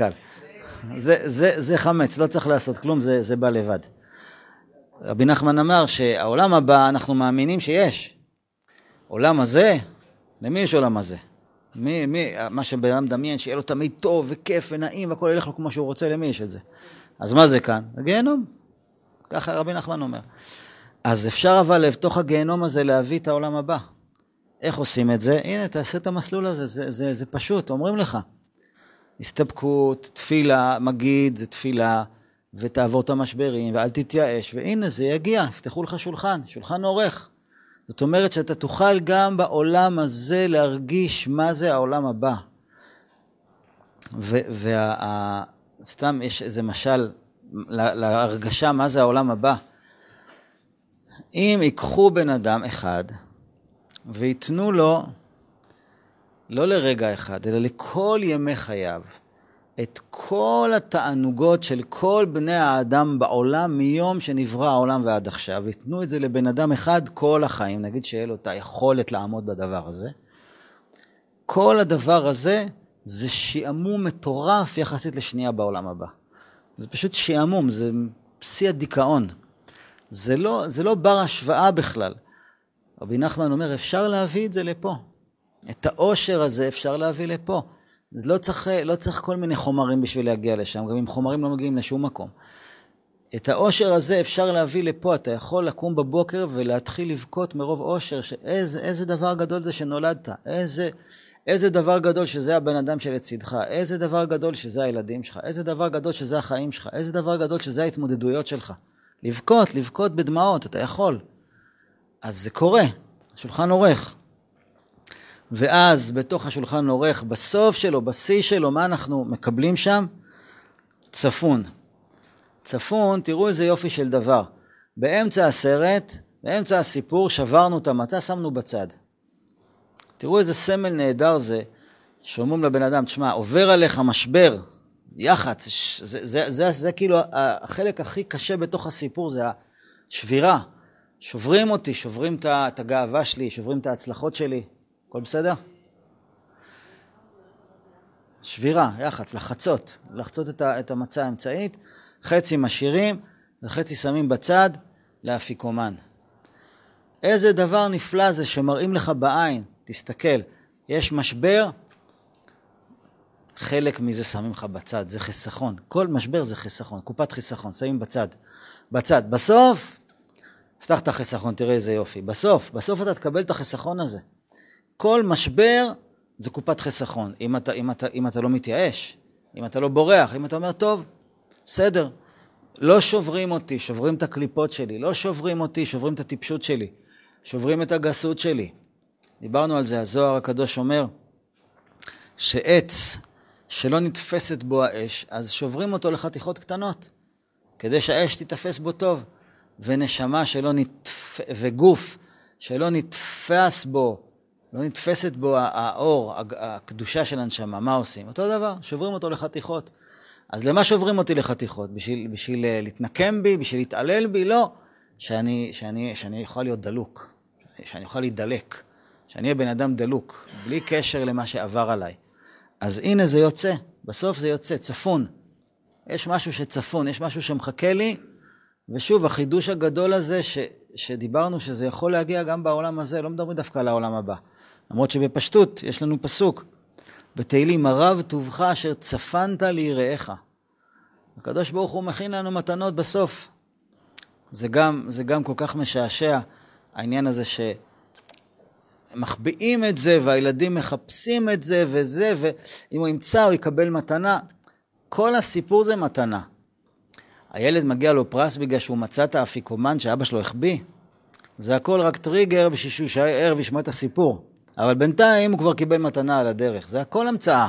זה חמץ, לא צריך לעשות כלום, זה בא לבד. רבי נחמן אמר שהעולם הבא אנחנו מאמינים שיש. עולם הזה, למי יש עולם הזה? מה שבן אדם דמיין, שיהיה לו תמיד טוב וכיף ונעים והכל ילך לו כמו שהוא רוצה, למי יש את זה? אז מה זה כאן? הגיהנום. ככה רבי נחמן אומר. אז אפשר אבל לתוך הגיהנום הזה להביא את העולם הבא. איך עושים את זה? הנה, תעשה את המסלול הזה, זה פשוט, אומרים לך. הסתפקות, תפילה, מגיד, זה תפילה, ותעבור את המשברים, ואל תתייאש, והנה זה יגיע, יפתחו לך שולחן עורך. זאת אומרת שאתה תוכל גם בעולם הזה להרגיש מה זה העולם הבא. סתם יש איזה משל להרגשה מה זה העולם הבא. אם ייקחו בן אדם אחד ויתנו לו, לא לרגע אחד, אלא לכל ימי חייו, את כל התענוגות של כל בני האדם בעולם מיום שנברא העולם ועד עכשיו, ויתנו את זה לבן אדם אחד כל החיים, נגיד שיהיה לו את היכולת לעמוד בדבר הזה. כל הדבר הזה זה שעמום מטורף יחסית לשנייה בעולם הבא. זה פשוט שעמום, זה פסי הדיכאון. זה לא בר השוואה בכלל. רבי נחמן אומר, אפשר להביא את זה לפה. את העושר הזה אפשר להביא לפה. אז לא צריך כל מיני חומרים בשביל להגיע לשם, גם אם חומרים לא מגיעים לשום מקום. את האושר הזה אפשר להביא לפה, אתה יכול לקום בבוקר ולהתחיל לבכות מרוב אושר, איזה דבר גדול זה שנולדת, איזה דבר גדול שזה הבן אדם שלצדך, איזה דבר גדול שזה הילדים שלך, איזה דבר גדול שזה החיים שלך, איזה דבר גדול שזה ההתמודדויות שלך. לבכות בדמעות, אתה יכול. אז זה קורה, השולחן עורך. ואז בתוך השולחן עורך, בסוף שלו, בשיא שלו, מה אנחנו מקבלים שם? צפון. צפון, תראו איזה יופי של דבר. באמצע הסרט, באמצע הסיפור, שברנו את המצע, שמנו בצד. תראו איזה סמל נהדר זה, שאומרים לבן אדם, תשמע, עובר עליך משבר, יחץ, זה כאילו החלק הכי קשה בתוך הסיפור, זה השבירה. שוברים אותי, שוברים את הגאווה שלי, שוברים את ההצלחות שלי. הכל בסדר? שבירה, יחץ, לחצות את המצע האמצעית, חצי משאירים וחצי שמים בצד לאפיקומן. איזה דבר נפלא זה שמראים לך בעין, תסתכל, יש משבר, חלק מזה שמים לך בצד, זה חיסכון. כל משבר זה חיסכון, קופת חיסכון, שמים בצד. בסוף, פתח את החיסכון, תראה איזה יופי. בסוף אתה תקבל את החיסכון הזה. כל משבר זה קופת חיסכון. אם אתה לא מתייאש, אם אתה לא בורח, אם אתה אומר, טוב, בסדר, לא שוברים אותי, שוברים את הקליפות שלי, לא שוברים אותי, שוברים את הטיפשות שלי, שוברים את הגסות שלי. דיברנו על זה, הזוהר הקדוש אומר, שעץ שלא נתפסת בו האש, אז שוברים אותו לחתיכות קטנות, כדי שהאש תתפס בו טוב, ונשמה וגוף שלא נתפס בו, לא נתפסת בו האור, הקדושה של הנשמה, מה עושים? אותו דבר, שוברים אותו לחתיכות. אז למה שוברים אותי לחתיכות? בשביל להתנקם בי, בשביל להתעלל בי? לא. שאני יכול להיות דלוק, שאני יכול להידלק, שאני אהיה בן אדם דלוק, בלי קשר למה שעבר עליי. אז הנה זה יוצא, בסוף זה יוצא, צפון. יש משהו שצפון, יש משהו שמחכה לי, ושוב, החידוש הגדול הזה שדיברנו שזה יכול להגיע גם בעולם הזה, לא מדברים דווקא על העולם הבא. למרות שבפשטות יש לנו פסוק, בתהילים, הרב טובך אשר צפנת ליראיך. הקדוש ברוך הוא מכין לנו מתנות בסוף. זה גם כל כך משעשע, העניין הזה שמחביאים את זה, והילדים מחפשים את זה וזה, ואם הוא ימצא הוא יקבל מתנה. כל הסיפור זה מתנה. הילד מגיע לו פרס בגלל שהוא מצא את האפיקומן שאבא שלו החביא. זה הכל רק טריגר בשביל שהוא יישאר וישמע את הסיפור. אבל בינתיים הוא כבר קיבל מתנה על הדרך. זה הכל המצאה.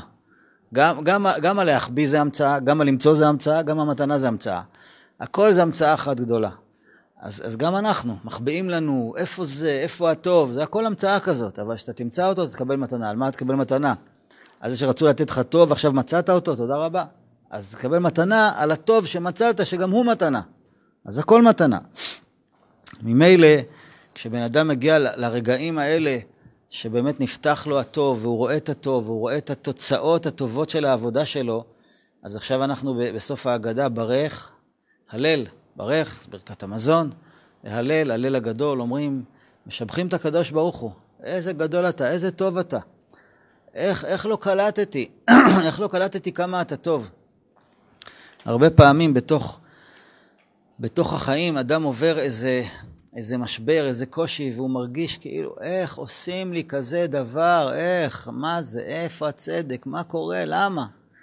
גם הלהחביא זה המצאה, גם הלמצוא זה המצאה, גם המתנה זה המצאה. הכל זה המצאה אחת גדולה. אז גם אנחנו, מחביאים לנו, איפה זה, איפה הטוב, זה הכל המצאה כזאת. אבל כשאתה תמצא אותו, תקבל מתנה. על מה תקבל מתנה? על זה שרצו לתת לך טוב, עכשיו מצאת אותו, תודה רבה. אז תקבל מתנה על הטוב שמצאת, שגם הוא מתנה. אז הכל מתנה. ממילא, כשבן אדם מגיע לרגעים האלה, שבאמת נפתח לו הטוב, והוא רואה את הטוב, והוא רואה את התוצאות הטובות של העבודה שלו, אז עכשיו אנחנו בסוף ההגדה, ברך, הלל, ברך, ברכת המזון, הלל, הלל הגדול, אומרים, משבחים את הקדוש ברוך הוא, איזה גדול אתה, איזה טוב אתה, איך לא קלטתי, איך לא קלטתי כמה אתה טוב. הרבה פעמים בתוך החיים אדם עובר איזה משבר, איזה קושי, והוא מרגיש כאילו, איך עושים לי כזה דבר, מה זה, איפה הצדק, מה קורה, למה?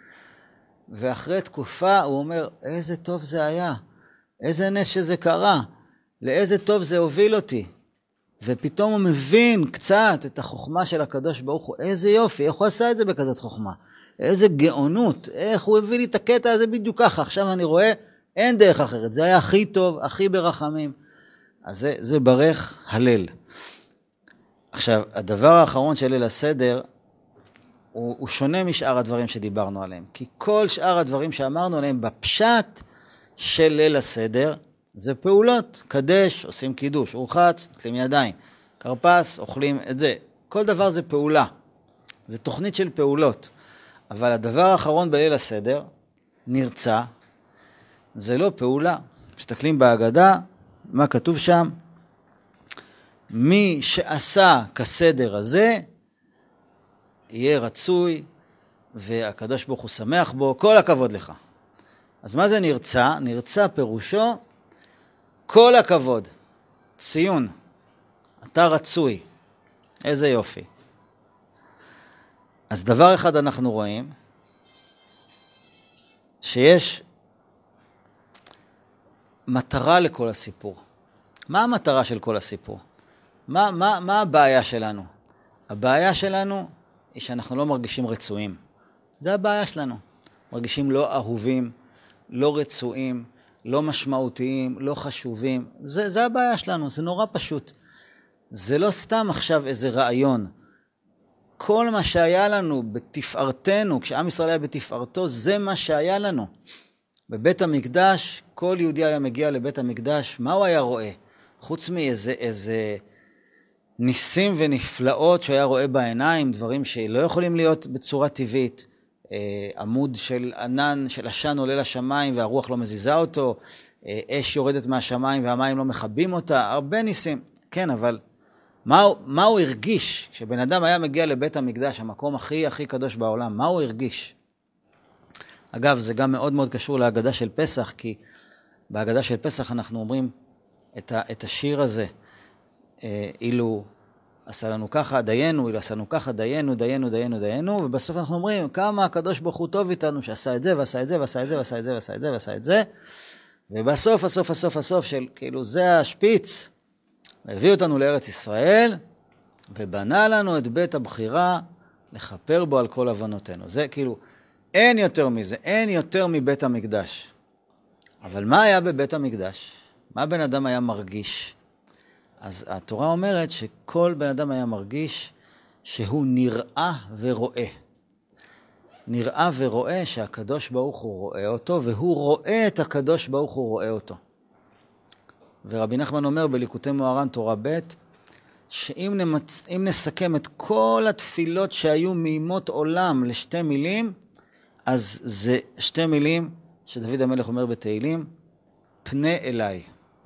ואחרי תקופה הוא אומר, איזה טוב זה היה, איזה נס שזה קרה, לאיזה טוב זה הוביל אותי. ופתאום הוא מבין קצת את החוכמה של הקדוש ברוך הוא, איזה יופי, איך הוא עשה את זה בכזאת חוכמה, איזה גאונות, איך הוא הביא לי את הקטע הזה בדיוק ככה, עכשיו אני רואה, אין דרך אחרת, זה היה הכי טוב, הכי ברחמים. אז זה ברך הלל. עכשיו, הדבר האחרון של ליל הסדר, הוא שונה משאר הדברים שדיברנו עליהם. כי כל שאר הדברים שאמרנו עליהם בפשט של ליל הסדר, זה פעולות. קדש, עושים קידוש, רוחץ, נטלים ידיים. קרפס, אוכלים את זה. כל דבר זה פעולה. זה תוכנית של פעולות. אבל הדבר האחרון בליל הסדר, נרצה, זה לא פעולה. מסתכלים בהגדה, מה כתוב שם? מי שעשה כסדר הזה, יהיה רצוי והקדוש ברוך הוא שמח בו, כל הכבוד לך. אז מה זה נרצה? נרצה פירושו, כל הכבוד, ציון, אתה רצוי, איזה יופי. אז דבר אחד אנחנו רואים, שיש מטרה לכל הסיפור. מה המטרה של כל הסיפור? מה הבעיה שלנו? הבעיה שלנו היא שאנחנו לא מרגישים רצויים. זה הבעיה שלנו. מרגישים לא אהובים, לא רצויים, לא משמעותיים, לא חשובים. זה הבעיה שלנו, זה נורא פשוט. זה לא סתם עכשיו איזה רעיון. כל מה שהיה לנו בתפארתנו, כשעם ישראל היה בתפארתו, זה מה שהיה לנו. בבית המקדש, כל יהודי היה מגיע לבית המקדש, מה הוא היה רואה? חוץ מאיזה ניסים ונפלאות שהוא היה רואה בעיניים, דברים שלא יכולים להיות בצורה טבעית, עמוד של ענן, של עשן עולה לשמיים והרוח לא מזיזה אותו, אש יורדת מהשמיים והמים לא מכבים אותה, הרבה ניסים. כן, אבל מה הוא הרגיש? כשבן אדם היה מגיע לבית המקדש, המקום הכי קדוש בעולם, מה הוא הרגיש? אגב, זה גם מאוד מאוד קשור להגדה של פסח, כי בהגדה של פסח אנחנו אומרים את השיר הזה, אילו עשה לנו ככה, דיינו, אילו עשה לנו ככה, דיינו, דיינו, דיינו, דיינו, ובסוף אנחנו אומרים, כמה הקדוש ברוך הוא טוב איתנו, שעשה את זה, ועשה את זה, ועשה את זה, ועשה את זה, ועשה את זה, ועשה את זה, ובסוף, הסוף של, כאילו, זה השפיץ, הביא אותנו לארץ ישראל, ובנה לנו את בית הבחירה, לחפר בו על כל הבנותינו. זה כאילו, אין יותר מזה, אין יותר מבית המקדש. אבל מה היה בבית המקדש? מה בן אדם היה מרגיש? אז התורה אומרת שכל בן אדם היה מרגיש שהוא נראה ורואה. נראה ורואה שהקדוש ברוך הוא רואה אותו, והוא רואה את הקדוש ברוך הוא רואה אותו. ורבי נחמן אומר בליקוטי מוהר"ן תורה ב' שאם נסכם את כל התפילות שהיו מימות עולם לשתי מילים, אז זה שתי מילים שדוד המלך אומר בתהילים, פנה אליי.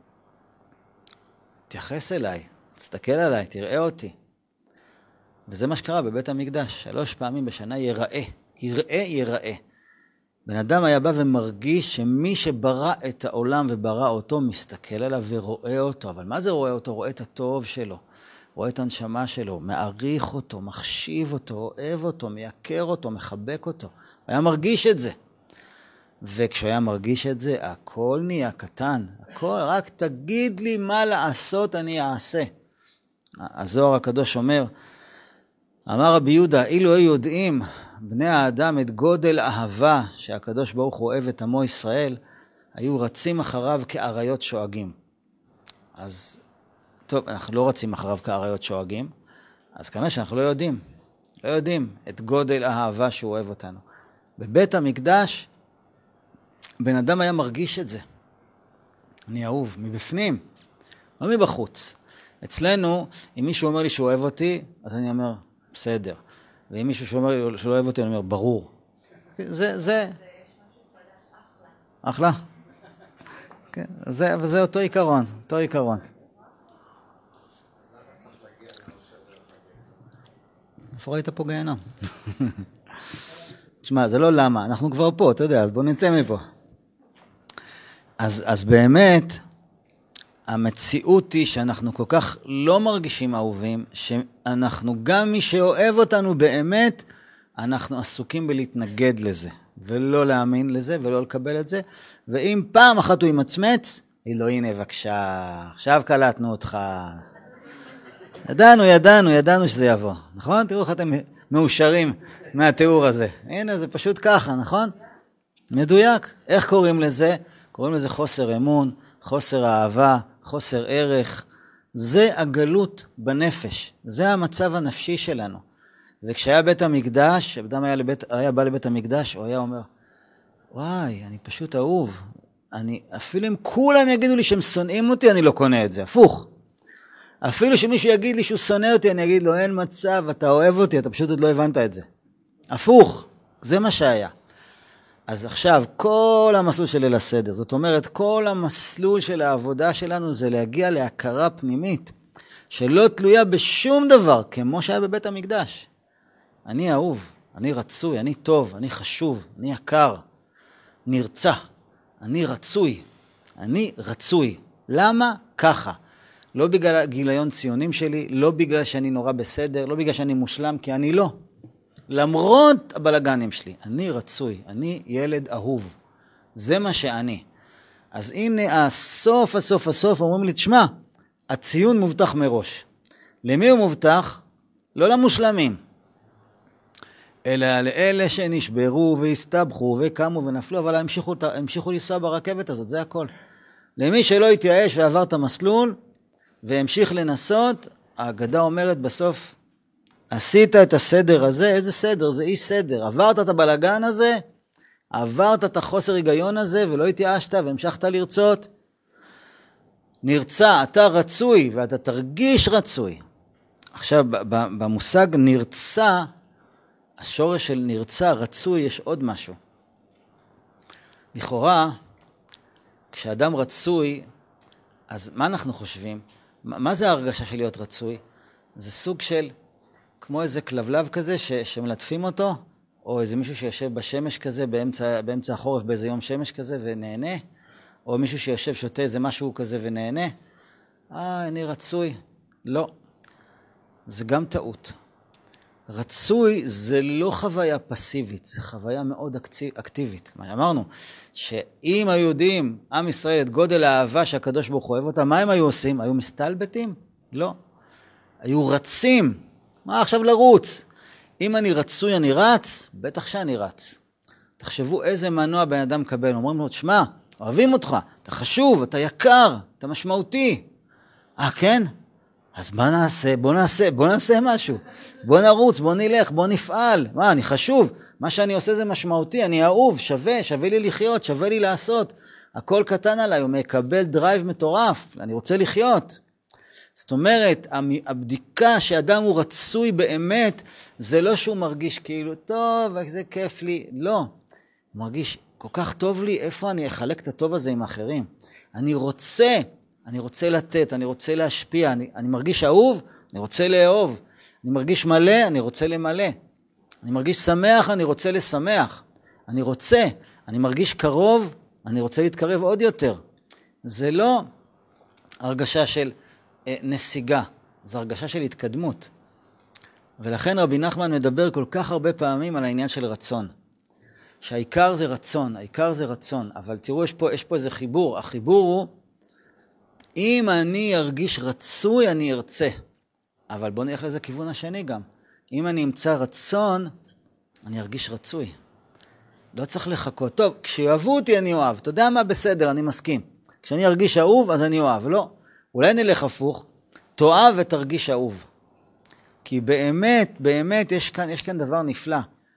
תייחס אליי, תסתכל עליי, תראה אותי. וזה מה שקרה בבית המקדש, 3 פעמים בשנה יראה, יראה. בן אדם היה בא ומרגיש שמי שברא את העולם וברא אותו מסתכל עליו ורואה אותו. אבל מה זה רואה אותו? רואה את הטוב שלו, רואה את הנשמה שלו, מעריך אותו, מחשיב אותו, אוהב אותו, מייקר אותו, מחבק אותו. היה מרגיש את זה. וכשהוא היה מרגיש את זה, הכל נהיה קטן. הכל, רק תגיד לי מה לעשות, אני אעשה. הזוהר הקדוש אומר, אמר רבי יהודה, אילו היו יודעים בני האדם את גודל אהבה שהקדוש ברוך הוא אוהב את עמו ישראל, היו רצים אחריו כאריות שואגים. אז טוב, אנחנו לא רצים אחריו כאריות שואגים, אז כנראה שאנחנו לא יודעים את גודל האהבה שהוא אוהב אותנו. בבית המקדש, בן אדם היה מרגיש את זה. אני אהוב, מבפנים, לא מבחוץ. אצלנו, אם מישהו אומר לי שהוא אוהב אותי, אז אני אומר, בסדר. ואם מישהו שאומר לי שלא אוהב אותי, אני אומר, ברור. זה. אחלה. כן, וזה אותו עיקרון, איפה ראית פה גיהנום? תשמע, זה לא למה, אנחנו כבר פה, אתה יודע, אז בוא נצא מפה. אז באמת, המציאות היא שאנחנו כל כך לא מרגישים אהובים, שאנחנו גם מי שאוהב אותנו באמת, אנחנו עסוקים בלהתנגד לזה, ולא להאמין לזה, ולא לקבל את זה, ואם פעם אחת הוא ימצמץ, לא, הנה בבקשה, עכשיו קלטנו אותך. ידענו שזה יבוא, נכון? תראו איך אתם מאושרים מהתיאור הזה. הנה, זה פשוט ככה, נכון? מדויק. איך קוראים לזה? קוראים לזה חוסר אמון, חוסר אהבה, חוסר ערך. זה הגלות בנפש. זה המצב הנפשי שלנו. וכשהיה בית המקדש, כשאדם היה בא לבית המקדש, הוא היה אומר, וואי, אני פשוט אהוב. אפילו אם כולם יגידו לי שהם שונאים אותי, אני לא קונה את זה. הפוך. אפילו שמישהו יגיד לי שהוא שונא אותי, אני אגיד לו, אין מצב, אתה אוהב אותי, אתה פשוט עוד לא הבנת את זה. הפוך. זה מה שהיה. אז עכשיו, כל המסלול של ליל הסדר, זאת אומרת, כל המסלול של העבודה שלנו זה להגיע להכרה פנימית, שלא תלויה בשום דבר, כמו שהיה בבית המקדש. אני אהוב, אני רצוי, אני טוב, אני חשוב, אני יקר, נרצה, אני רצוי, אני רצוי. למה? ככה. לא בגלל גיליון ציונים שלי, לא בגלל שאני נורא בסדר, לא בגלל שאני מושלם, כי אני לא. למרות הבלגנים שלי, אני רצוי, אני ילד אהוב. זה מה שאני. אז הנה הסוף, אומרים לי, תשמע, הציון מובטח מראש. למי הוא מובטח? לא למושלמים, אלא לאלה שנשברו והסתבכו וקמו ונפלו, אבל המשיכו לנסוע ברכבת הזאת, זה הכל. למי שלא התייאש ועבר את המסלול והמשיך לנסות, ההגדה אומרת בסוף, עשית את הסדר הזה, איזה סדר? זה איש סדר. עברת את הבלגן הזה, עברת את החוסר היגיון הזה ולא התייאשת והמשכת לרצות. נרצה, אתה רצוי ואתה תרגיש רצוי. עכשיו, במושג נרצה, השורש של נרצה, רצוי, יש עוד משהו. לכאורה, כשאדם רצוי, אז מה אנחנו חושבים? מה זה ההרגשה של להיות רצוי? זה סוג של, כמו איזה כלבלב כזה שמלטפים אותו, או איזה מישהו שיושב בשמש כזה, באמצע החורף באיזה יום שמש כזה ונהנה, או מישהו שיושב שותה איזה משהו כזה ונהנה. אני רצוי. לא. זה גם טעות. רצוי זה לא חוויה פסיבית, זה חוויה מאוד אקטיבית. כמו שאמרנו, שאם היו יודעים, עם ישראל, את גודל האהבה שהקדוש ברוך הוא אוהב אותה, מה הם היו עושים? היו מסתלבטים? לא. היו רצים. מה עכשיו לרוץ? אם אני רצוי, אני רץ, בטח שאני רץ. תחשבו איזה מנוע בן אדם מקבל. אומרים לו, תשמע, אוהבים אותך, אתה חשוב, אתה יקר, אתה משמעותי. כן? אז בוא נעשה משהו. בוא נרוץ, בוא נלך, בוא נפעל. אני חשוב. מה שאני עושה זה משמעותי, אני אהוב, שווה לי לחיות, שווה לי לעשות. הכל קטן עליי, הוא מקבל דרייב מטורף, אני רוצה לחיות. זאת אומרת, הבדיקה שאדם הוא רצוי באמת, זה לא שהוא מרגיש כאילו, טוב, זה כיף לי. לא. הוא מרגיש, כל כך טוב לי, איפה אני אחלק את הטוב הזה עם אחרים? אני רוצה לתת, אני רוצה להשפיע, אני מרגיש אהוב, אני רוצה לאהוב. אני מרגיש מלא, אני רוצה למלא. אני מרגיש שמח, אני רוצה לשמח. אני מרגיש קרוב, אני רוצה להתקרב עוד יותר. זה לא הרגשה של נסיגה, זה הרגשה של התקדמות. ולכן רבי נחמן מדבר כל כך הרבה פעמים על העניין של רצון. שהעיקר זה רצון, אבל תראו, יש פה איזה חיבור. החיבור הוא, אם אני ארגיש רצוי, אני ארצה. אבל בוא נלך לזה כיוון השני גם. אם אני אמצא רצון, אני ארגיש רצוי. לא צריך לחכות. טוב, כשיאהבו אותי אני אוהב. אתה יודע מה? בסדר, אני מסכים. כשאני ארגיש אהוב, אז אני אוהב. לא. אולי נלך הפוך. תאהב ותרגיש אהוב. כי באמת יש כאן דבר נפלא.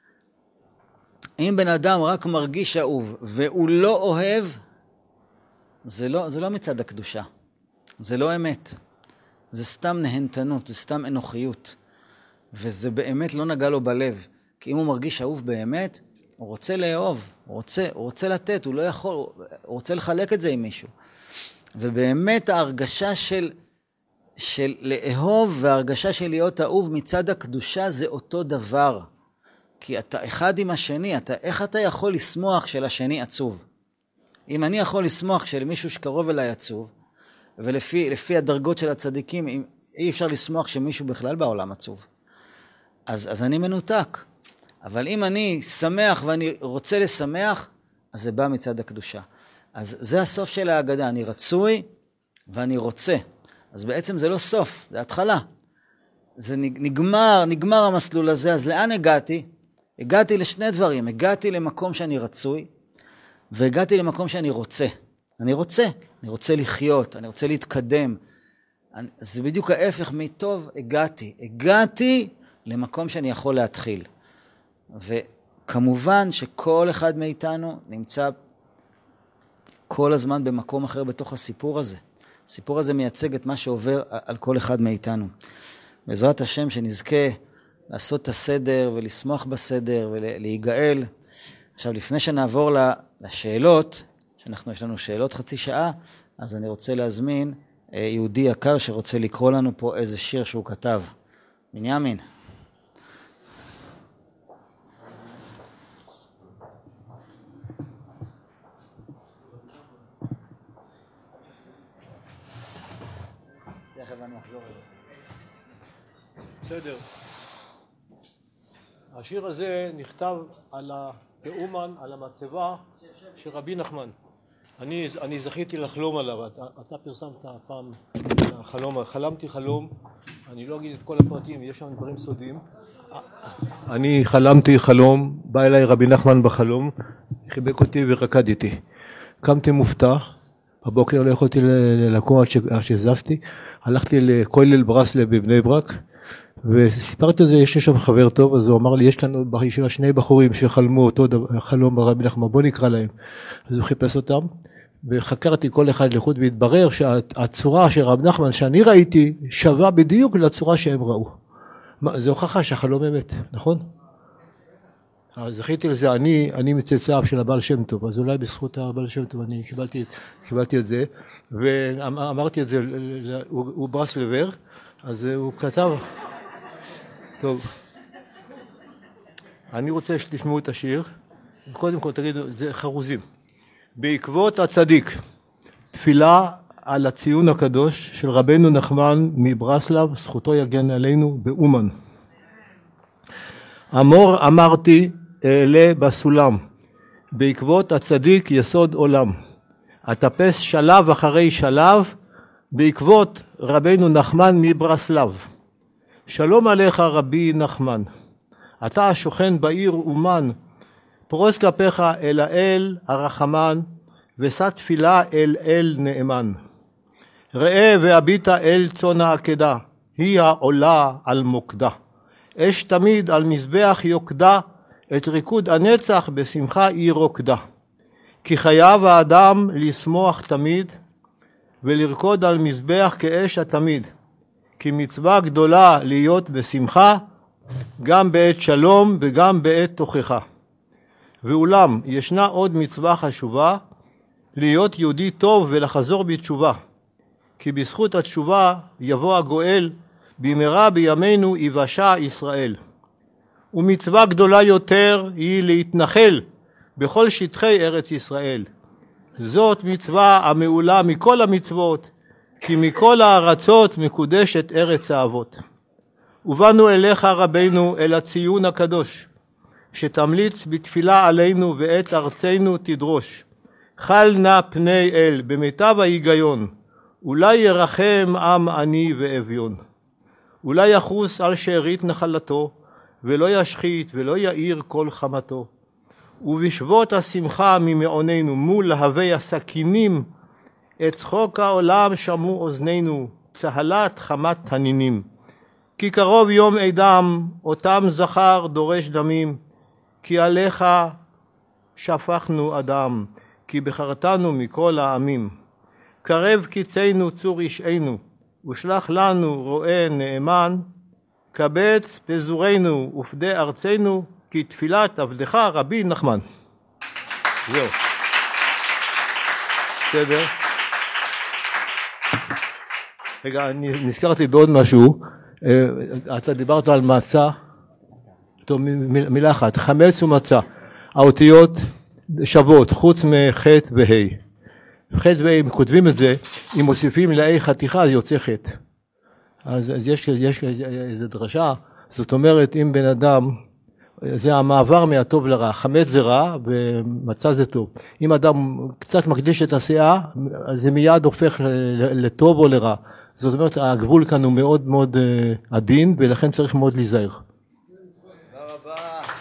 אם בן אדם רק מרגיש אהוב והוא לא אוהב, זה לא מצד הקדושה. זה לא אמת. זה סתם נהנתנות, זה סתם אנוכיות. וזה באמת לא נגע לו בלב. כי אם הוא מרגיש אהוב באמת, הוא רוצה לאהוב, הוא רוצה לתת, הוא לא יכול, הוא רוצה לחלק את זה עם מישהו. ובאמת ההרגשה של לאהוב וההרגשה של להיות אהוב מצד הקדושה זה אותו דבר. כי אתה אחד עם השני, איך אתה יכול לשמוח של השני עצוב? אם אני יכול לשמוח של מישהו שקרוב אליי עצוב, ולפי הדרגות של הצדיקים, אי אפשר לשמוח שמישהו בכלל בעולם עצוב. אז אני מנותק. אבל אם אני שמח ואני רוצה לשמח, אז זה בא מצד הקדושה. אז זה הסוף של ההגדה, אני רצוי ואני רוצה. אז בעצם זה לא סוף, זה התחלה. זה נגמר המסלול הזה, אז לאן הגעתי? הגעתי לשני דברים, הגעתי למקום שאני רצוי, והגעתי למקום שאני רוצה. אני רוצה לחיות, אני רוצה להתקדם. זה בדיוק ההפך מטוב, הגעתי למקום שאני יכול להתחיל. וכמובן שכל אחד מאיתנו נמצא כל הזמן במקום אחר בתוך הסיפור הזה. הסיפור הזה מייצג את מה שעובר על כל אחד מאיתנו. בעזרת השם שנזכה לעשות את הסדר ולשמוח בסדר ולהיגאל. עכשיו לפני שנעבור לשאלות, יש לנו שאלות חצי שעה, אז אני רוצה להזמין יהודי יקר שרוצה לקרוא לנו פה איזה שיר שהוא כתב. בנימין. תכף אני אחזור אליו. בסדר. השיר הזה נכתב באומן, על המצבה של רבי נחמן. אני זכיתי לחלום עליו. אתה פרסמת פעם חלום, חלמתי חלום, אני לא אגיד את כל הפרטים, יש שם דברים סודיים. אני חלמתי חלום, בא אליי רבי נחמן בחלום, חיבק אותי ורקדתי. קמתי מופתע, בבוקר לא יכולתי לקום עד שזזתי, הלכתי לכולל ברסלב בבני ברק, וסיפרתי את זה, יש לי שם חבר טוב, אז הוא אמר לי, יש לנו בישיבה שני בחורים שחלמו אותו חלום ברבי נחמן, בוא נקרא להם. אז הוא חיפש אותם, וחקרתי כל אחד לחוד, והתברר שהצורה של רבי נחמן שאני ראיתי, שווה בדיוק לצורה שהם ראו. זה הוכחה שהחלום אמת, נכון? אז זכיתי לזה, אני מצאצאיו של הבעל שם טוב, אז אולי בזכות הבעל שם טוב אני קיבלתי את זה, ואמרתי את זה, הוא ברסלבר, אז הוא כתב, טוב, אני רוצה שתשמעו את השיר, קודם כל תגידו, זה חרוזים. בעקבות הצדיק, תפילה על הציון הקדוש של רבנו נחמן מברסלב, זכותו יגן עלינו באומן. אמרתי אעלה בסולם, בעקבות הצדיק יסוד עולם. אטפס שלב אחרי שלב, בעקבות רבנו נחמן מברסלב. שלום עליך רבי נחמן, אתה השוכן בעיר אומן, פרוס כפיך אל האל הרחמן, ושא תפילה אל אל נאמן. ראה והביטה אל צאן העקדה, היא העולה על מוקדה. אש תמיד על מזבח יוקדה, את ריקוד הנצח בשמחה היא רוקדה. כי חייב האדם לשמוח תמיד, ולרקוד על מזבח כאש התמיד. כי מצווה גדולה להיות בשמחה, גם בעת שלום וגם בעת תוכחה. ואולם ישנה עוד מצווה חשובה, להיות יהודי טוב ולחזור בתשובה. כי בזכות התשובה יבוא הגואל, במהרה בימינו יבשע ישראל. ומצווה גדולה יותר היא להתנחל בכל שטחי ארץ ישראל. זאת מצווה המעולה מכל המצוות, כי מכל הארצות מקודשת ארץ האבות. ובאנו אליך רבינו אל הציון הקדוש, שתמליץ בתפילה עלינו ואת ארצנו תדרוש. חל נא פני אל במיטב ההיגיון, אולי ירחם עם עני ואביון. אולי יחוס על שארית נחלתו, ולא ישחית ולא יאיר כל חמתו. ובשבות השמחה ממעוננו מול להבי הסכינים, את צחוק העולם שמעו אוזנינו, צהלת חמת תנינים. כי קרוב יום אדם, אותם זכר דורש דמים, כי עליך שפכנו אדם, כי בחרתנו מכל העמים. קרב קיצנו צור ישענו, ושלח לנו רואה נאמן, קבץ פזורנו ופדי ארצנו, כי תפילת עבדך רבי נחמן. זהו. בסדר. רגע, אני נזכרתי בעוד משהו. אתה דיברת על מצה. טוב, מילה אחת. חמץ ומצה. האותיות שוות, חוץ מחטא והי. חטא והי, אם כותבים את זה, אם מוסיפים להי חתיכה, זה יוצא חטא. אז יש איזו דרשה, זאת אומרת, אם בן אדם, זה המעבר מהטוב לרע, חמץ זה רע ומצה זה טוב. אם אדם קצת מקדיש את הסאה, זה מיד הופך לטוב או לרע. זאת אומרת, הגבול כאן הוא מאוד מאוד עדין, ולכן צריך מאוד להיזהר. תודה רבה.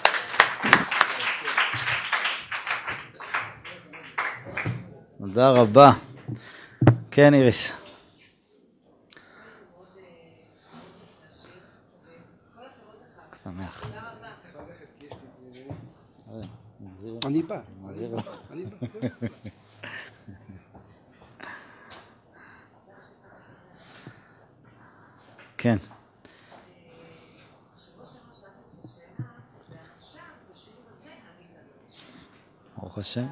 תודה רבה. כן, איריס. שמח. אני בא. כן. ברוך השם.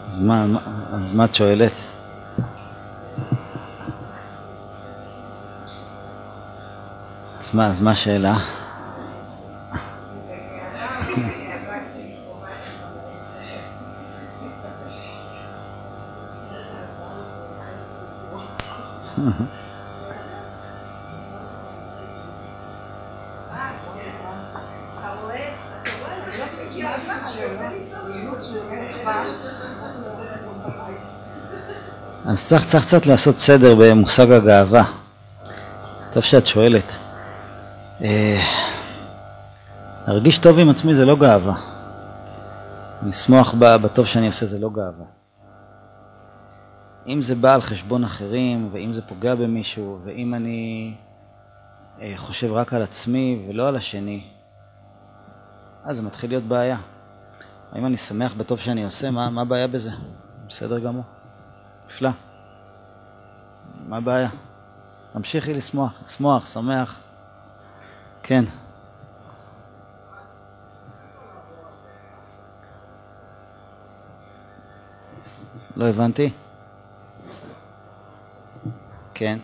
אז מה את שואלת? אז מה השאלה? אז צריך קצת לעשות סדר במושג הגאווה. טוב שאת שואלת. להרגיש טוב עם עצמי זה לא גאווה. לשמוח בטוב שאני עושה זה לא גאווה. אם זה בא על חשבון אחרים, ואם זה פוגע במישהו, ואם אני חושב רק על עצמי ולא על השני, אז זה מתחיל להיות בעיה. אם אני שמח בטוב שאני עושה, מה הבעיה בזה? בסדר גמור. נפלא. מה הבעיה? תמשיכי לשמוח, שמח. כן. לא הבנתי? כן.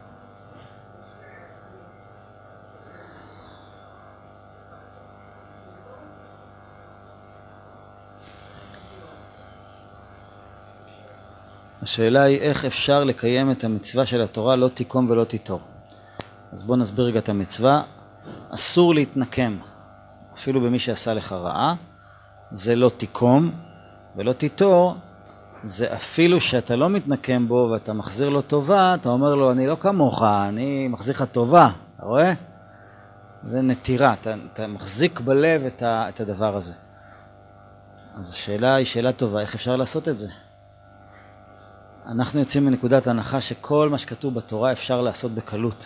השאלה היא איך אפשר לקיים את המצווה של התורה לא תיקום ולא תיטור. אז בוא נסביר רגע את המצווה. אסור להתנקם, אפילו במי שעשה לך רעה. זה לא תיקום ולא תיטור. זה אפילו שאתה לא מתנקם בו ואתה מחזיר לו טובה, אתה אומר לו אני לא כמוך, אני מחזיר לך טובה. אתה רואה? זה נטירה, אתה מחזיק בלב את הדבר הזה. אז השאלה היא שאלה טובה, איך אפשר לעשות את זה? אנחנו יוצאים מנקודת הנחה שכל מה שכתוב בתורה אפשר לעשות בקלות.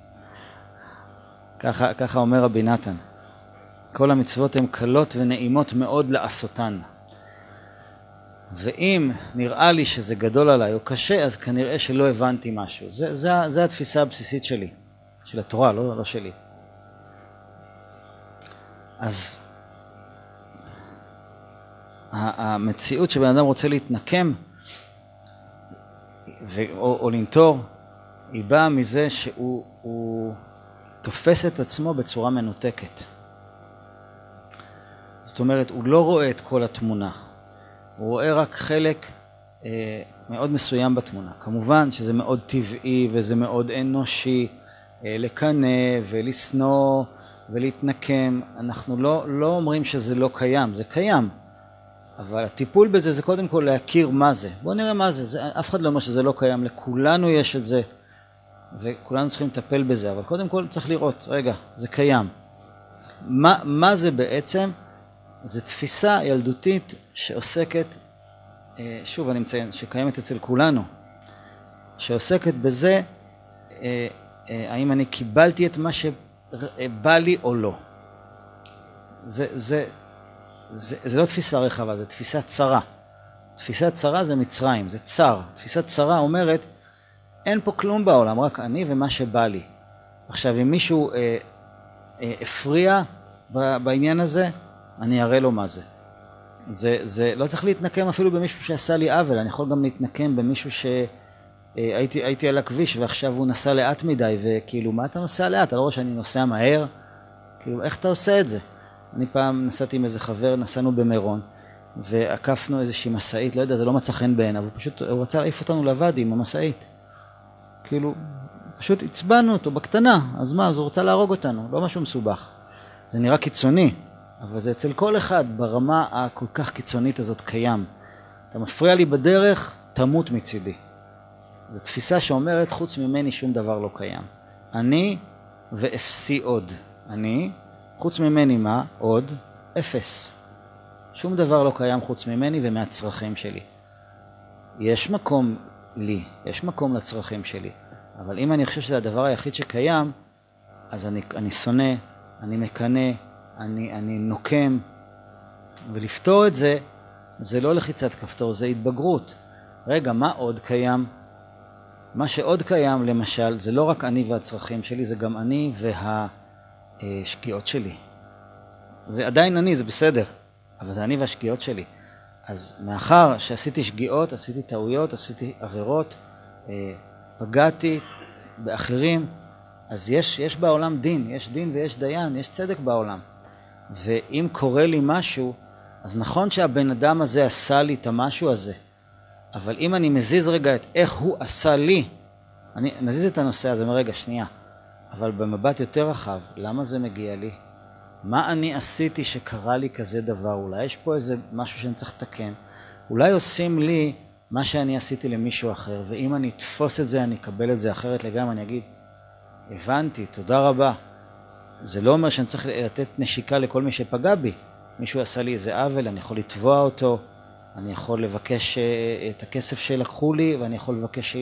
ככה אומר רבי נתן. כל המצוות הן קלות ונעימות מאוד לעשותן. ואם נראה לי שזה גדול עליי או קשה, אז כנראה שלא הבנתי משהו. זה התפיסה הבסיסית שלי, של התורה, לא שלי. אז המציאות שבן אדם רוצה להתנקם, או לנטור, היא באה מזה שהוא תופס את עצמו בצורה מנותקת. זאת אומרת, הוא לא רואה את כל התמונה. הוא רואה רק חלק מאוד מסוים בתמונה. כמובן שזה מאוד טבעי וזה מאוד אנושי לקנא ולסנוע ולהתנקם. אנחנו לא אומרים שזה לא קיים, זה קיים. אבל הטיפול בזה זה קודם כל להכיר מה זה. בואו נראה מה זה. אף אחד לא אומר שזה לא קיים, לכולנו יש את זה, וכולנו צריכים לטפל בזה. אבל קודם כל צריך לראות, רגע, זה קיים. מה זה בעצם? זה תפיסה ילדותית שעוסקת, שוב אני מציין, שקיימת אצל כולנו, שעוסקת בזה, האם אני קיבלתי את מה שבא לי או לא. זה לא תפיסה רחבה, זה תפיסת צרה. תפיסת צרה זה מצרים, זה צר. תפיסת צרה אומרת, אין פה כלום בעולם, רק אני ומה שבא לי. עכשיו, אם מישהו הפריע בעניין הזה, אני אראה לו מה זה. זה לא צריך להתנקם אפילו במישהו שעשה לי עוול, אני יכול גם להתנקם במישהו שהייתי על הכביש ועכשיו הוא נסע לאט מדי, וכאילו, מה אתה נוסע לאט? אתה לא רואה שאני נוסע מהר? כאילו, איך אתה עושה את זה? אני פעם נסעתי עם איזה חבר, נסענו במירון, ועקפנו איזושהי מסעית, לא יודע, זה לא מצא חן בעיניו, הוא רצה להעיף אותנו לבד עם המסעית. כאילו, פשוט הצבנו אותו בקטנה, אז מה, אז הוא רוצה להרוג אותנו, לא משהו מסובך. זה נראה קיצוני, אבל זה אצל כל אחד ברמה הכל כך קיצונית הזאת קיים. אתה מפריע לי בדרך, תמות מצידי. זו תפיסה שאומרת, חוץ ממני שום דבר לא קיים. אני ואפסי עוד. אני, חוץ ממני מה? עוד? אפס. שום דבר לא קיים חוץ ממני ומהצרכים שלי. יש מקום לי, יש מקום לצרכים שלי. אבל אם אני חושב שזה הדבר היחיד שקיים, אז אני שונא, אני מקנא, אני נוקם. ולפתור את זה, זה לא לחיצת כפתור, זה התבגרות. רגע, מה עוד קיים? מה שעוד קיים, למשל, זה לא רק אני והצרכים שלי, זה גם אני והשקיעות שלי. זה עדיין אני, זה בסדר, אבל זה אני והשקיעות שלי. אז מאחר שעשיתי שגיאות, עשיתי טעויות, עשיתי עבירות, פגעתי באחרים, אז יש בעולם דין, יש דין ויש דיין, יש צדק בעולם. ואם קורה לי משהו, אז נכון שהבן אדם הזה עשה לי את המשהו הזה, אבל אם אני מזיז רגע את איך הוא עשה לי, אני מזיז את הנושא הזה מרגע שנייה, אבל במבט יותר רחב, למה זה מגיע לי? מה אני עשיתי שקרה לי כזה דבר? אולי יש פה איזה משהו שאני צריך לתקן. אולי עושים לי מה שאני עשיתי למישהו אחר, ואם אני אתפוס את זה, אני אקבל את זה אחרת לגמרי, אני אגיד, הבנתי, תודה רבה. זה לא אומר שאני צריך לתת נשיקה לכל מי שפגע בי. מישהו עשה לי איזה עוול, אני יכול לתבוע אותו, אני יכול לבקש את הכסף שלקחו לי, ואני יכול לבקש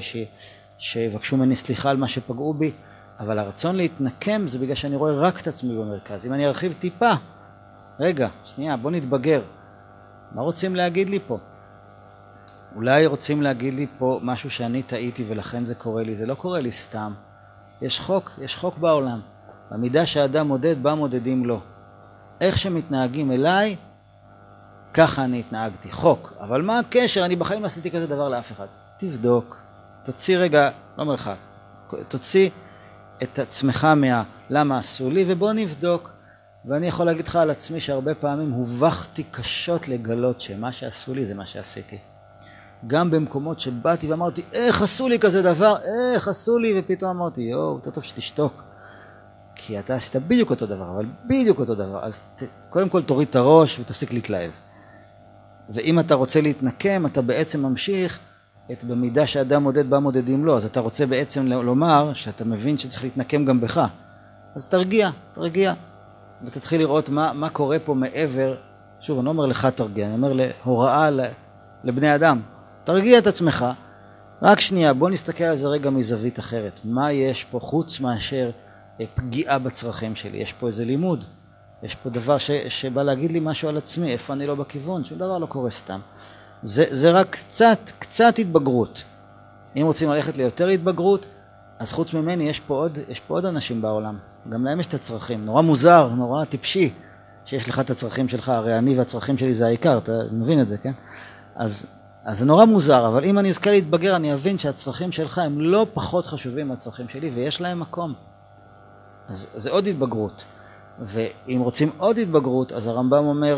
שיבקשו ממני סליחה על מה שפגעו בי, אבל הרצון להתנקם זה בגלל שאני רואה רק את עצמי במרכז. אם אני ארחיב טיפה, רגע, שנייה, בוא נתבגר. מה רוצים להגיד לי פה? אולי רוצים להגיד לי פה משהו שאני טעיתי ולכן זה קורה לי. זה לא קורה לי סתם. יש חוק בעולם. במידה שהאדם מודד, בה מודדים לו. איך שמתנהגים אליי, ככה אני התנהגתי. חוק. אבל מה הקשר? אני בחיים לא עשיתי כזה דבר לאף אחד. תבדוק. תוציא רגע, לא אומר לך, תוציא את עצמך למה עשו לי, ובוא נבדוק. ואני יכול להגיד לך על עצמי שהרבה פעמים הובכתי קשות לגלות שמה שעשו לי זה מה שעשיתי. גם במקומות שבאתי ואמרתי, איך עשו לי כזה דבר, איך עשו לי, ופתאום אמרתי, יותר טוב שתשתוק. כי אתה עשית בדיוק אותו דבר, אבל בדיוק אותו דבר. אז קודם כל תוריד את הראש ותפסיק להתלהב. ואם אתה רוצה להתנקם, אתה בעצם ממשיך את במידה שאדם מודד בה מודדים לו. אז אתה רוצה בעצם לומר שאתה מבין שצריך להתנקם גם בך. אז תרגיע. ותתחיל לראות מה קורה פה מעבר. שוב, אני לא אומר לך תרגיע, אני אומר להוראה לבני אדם. תרגיע את עצמך. רק שנייה, בוא נסתכל על זה רגע מזווית אחרת. מה יש פה חוץ מאשר פגיעה בצרכים שלי? יש פה איזה לימוד. יש פה דבר שבא להגיד לי משהו על עצמי. איפה אני לא בכיוון? שום דבר לא קורה סתם. זה רק קצת התבגרות. אם רוצים ללכת ליותר התבגרות, אז חוץ ממני יש פה עוד אנשים בעולם. גם להם יש את הצרכים. נורא מוזר, נורא טיפשי, שיש לך את הצרכים שלך. הרי אני והצרכים שלי זה העיקר, אתה מבין את זה, כן? אז זה נורא מוזר, אבל אם אני אזכה להתבגר, אני אבין שהצרכים שלך הם לא פחות חשובים מהצרכים שלי, ויש להם מקום. אז זה עוד התבגרות. ואם רוצים עוד התבגרות, אז הרמב"ם אומר,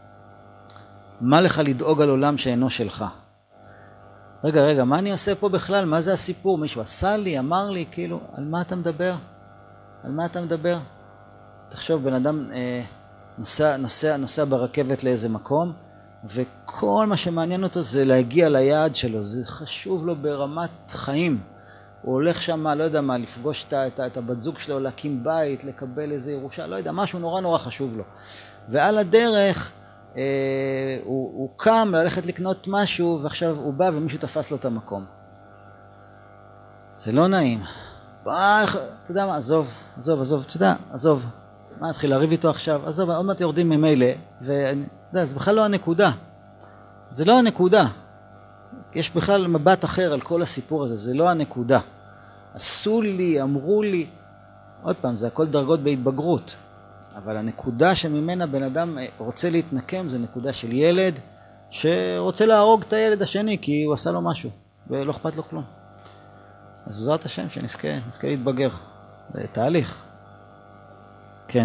מה לך לדאוג על עולם שאינו שלך? רגע, מה אני עושה פה בכלל? מה זה הסיפור? מישהו עשה לי, אמר לי, כאילו, על מה אתה מדבר? על מה אתה מדבר? תחשוב, בן אדם נוסע ברכבת לאיזה מקום, וכל מה שמעניין אותו זה להגיע ליעד שלו, זה חשוב לו ברמת חיים. הוא הולך שם, לא יודע מה, לפגוש את הבת זוג שלו, להקים בית, לקבל איזה ירושה, לא יודע, משהו נורא חשוב לו. ועל הדרך הוא קם ללכת לקנות משהו, ועכשיו הוא בא ומישהו תפס לו את המקום. זה לא נעים. אתה יודע מה, עזוב, אתה יודע, עזוב. מה, התחיל להריב איתו עכשיו? עזוב, עוד מעט יורדים ממילא, זה בכלל לא הנקודה. זה לא הנקודה. יש בכלל מבט אחר על כל הסיפור הזה, זה לא הנקודה. עשו לי, אמרו לי, עוד פעם, זה הכל דרגות בהתבגרות. אבל הנקודה שממנה בן אדם רוצה להתנקם, זה נקודה של ילד שרוצה להרוג את הילד השני, כי הוא עשה לו משהו, ולא אכפת לו כלום. אז בעזרת השם שנזכה להתבגר. זה תהליך. כן.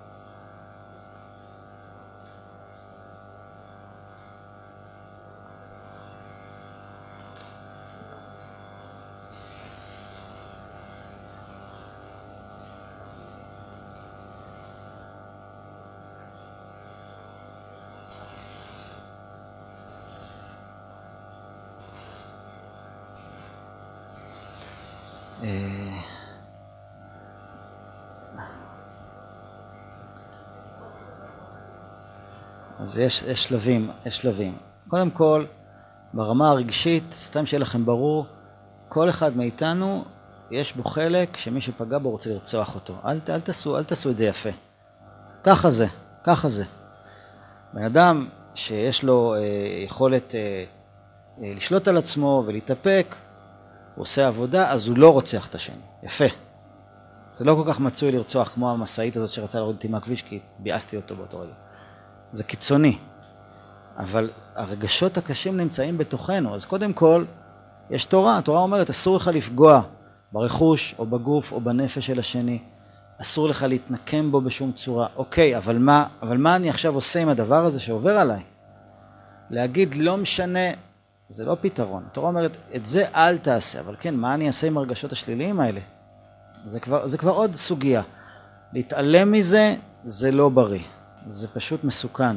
אז יש שלבים. קודם כל, ברמה הרגשית, סתם שיהיה לכם ברור, כל אחד מאיתנו יש בו חלק שמי שפגע בו רוצה לרצוח אותו. אל תעשו את זה יפה. ככה זה. בן אדם שיש לו יכולת לשלוט על עצמו ולהתאפק, הוא עושה עבודה, אז הוא לא רוצח את השני. יפה. זה לא כל כך מצוי לרצוח כמו המשאית הזאת שרצה להוריד אותי מהכביש, כי ביאסתי אותו באותו רגע. זה קיצוני. אבל הרגשות הקשים נמצאים בתוכנו. אז קודם כל, יש תורה. התורה אומרת, אסור לך לפגוע ברכוש או בגוף או בנפש של השני. אסור לך להתנקם בו בשום צורה. אוקיי, אבל מה אני עכשיו עושה עם הדבר הזה שעובר עליי? להגיד לא משנה, זה לא פתרון. התורה אומרת, את זה אל תעשה. אבל כן, מה אני אעשה עם הרגשות השליליים האלה? זה כבר עוד סוגיה. להתעלם מזה, זה לא בריא. זה פשוט מסוכן.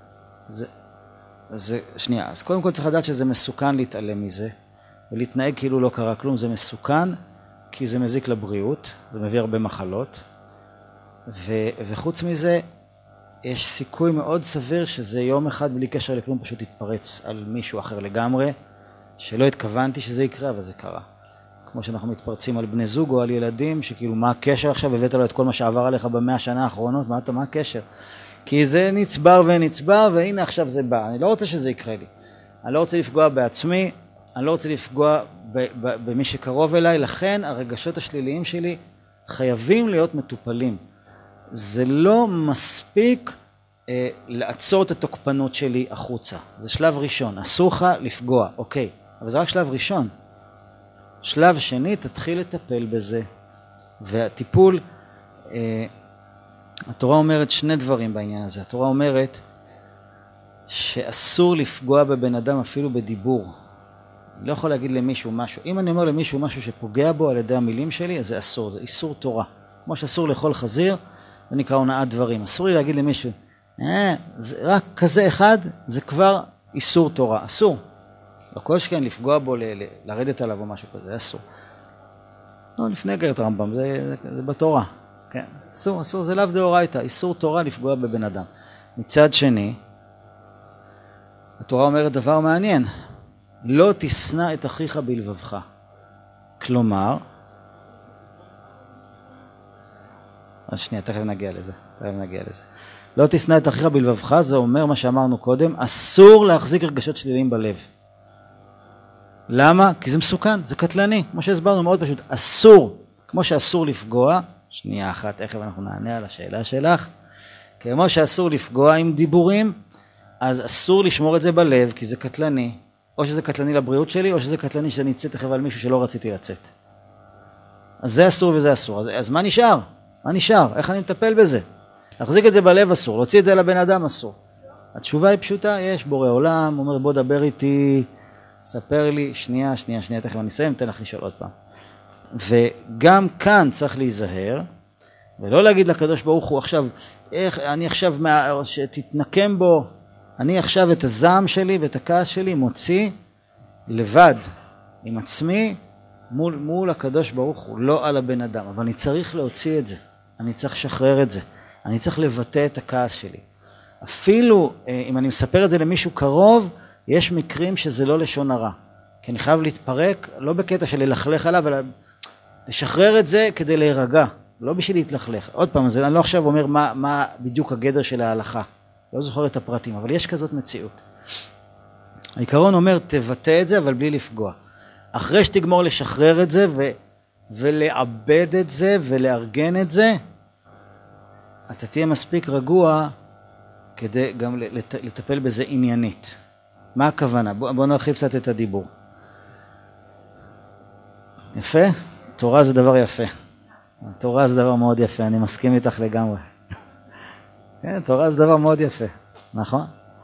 שנייה, אז קודם כל צריך לדעת שזה מסוכן להתעלם מזה, ולהתנהג כאילו לא קרה כלום. זה מסוכן כי זה מזיק לבריאות, זה מביא הרבה מחלות, וחוץ מזה, יש סיכוי מאוד סביר שזה יום אחד בלי קשר לכלום פשוט יתפרץ על מישהו אחר לגמרי, שלא התכוונתי שזה יקרה, אבל זה קרה. כמו שאנחנו מתפרצים על בני זוג או על ילדים, שכאילו מה הקשר עכשיו, הבאת לו את כל מה שעבר עליך ב100 שנה האחרונות, מה הקשר? כי זה נצבר ונצבר, והנה עכשיו זה בא. אני לא רוצה שזה יקרה לי. אני לא רוצה לפגוע בעצמי, אני לא רוצה לפגוע במי שקרוב אליי, לכן הרגשות השליליים שלי חייבים להיות מטופלים. זה לא מספיק לעצור את התוקפנות שלי החוצה. זה שלב ראשון, אסור לך לפגוע, אוקיי, אבל זה רק שלב ראשון. שלב שני, תתחיל לטפל בזה. והטיפול, התורה אומרת שני דברים בעניין הזה. התורה אומרת שאסור לפגוע בבן אדם אפילו בדיבור. אני לא יכול להגיד למישהו משהו. אם אני אומר למישהו משהו שפוגע בו על ידי המילים שלי, אז זה אסור, זה איסור תורה. כמו שאסור לאכול חזיר, זה נקרא הונאת דברים. אסור לי להגיד למישהו, זה רק כזה אחד, זה כבר איסור תורה. אסור. לא כל שכן לפגוע בו, לרדת עליו או משהו כזה, זה אסור. לא, לפני גרת רמב"ם, זה בתורה. כן, אסור, זה לאו דאורייתא, איסור תורה לפגוע בבן אדם. מצד שני, התורה אומרת דבר מעניין, לא תשנא את אחיך בלבבך. כלומר, אז שנייה, תכף נגיע לזה. לא תשנא את אחיך בלבבך, זה אומר מה שאמרנו קודם, אסור להחזיק רגשות שליליים בלב. למה? כי זה מסוכן, זה קטלני, כמו שהסברנו מאוד פשוט. אסור, כמו שאסור לפגוע, שנייה אחת, תכף אנחנו נענה על השאלה שלך, כמו שאסור לפגוע עם דיבורים, אז אסור לשמור את זה בלב, כי זה קטלני, או שזה קטלני לבריאות שלי, או שזה קטלני שאני אצא תכף על מישהו שלא רציתי לצאת. אז זה אסור וזה אסור. אז מה נשאר? מה נשאר? איך אני מטפל בזה? להחזיק את זה בלב אסור, להוציא את זה לבן אדם אסור. התשובה היא פשוטה, יש בורא עולם, אומר בוא דבר איתי, ספר לי, שנייה, תכף אני אסיים, תן לך לשאול עוד פעם. וגם כאן צריך להיזהר, ולא להגיד לקדוש ברוך הוא עכשיו, אני עכשיו, שתתנקם בו, אני עכשיו את הזעם שלי ואת הכעס שלי מוציא לבד, עם עצמי, מול הקדוש ברוך הוא, לא על הבן אדם, אבל אני צריך להוציא את זה, אני צריך לשחרר את זה, אני צריך לבטא את הכעס שלי. אפילו אם אני מספר את זה למישהו קרוב, יש מקרים שזה לא לשון הרע, כי אני חייב להתפרק, לא בקטע של ללכלך עליו, אלא לשחרר את זה כדי להירגע, לא בשביל להתלכלך. עוד פעם, אני לא עכשיו אומר מה בדיוק הגדר של ההלכה, לא זוכר את הפרטים, אבל יש כזאת מציאות. העיקרון אומר, תבטא את זה, אבל בלי לפגוע. אחרי שתגמור לשחרר את זה, ולעבד את זה, ולארגן את זה, אתה תהיה מספיק רגוע, כדי גם לטפל בזה עניינית. מה הכוונה? בוא נרחיב קצת את הדיבור. יפה? תורה זה דבר יפה. תורה זה דבר מאוד יפה, אני מסכים איתך לגמרי. כן, תורה זה דבר מאוד יפה, נכון?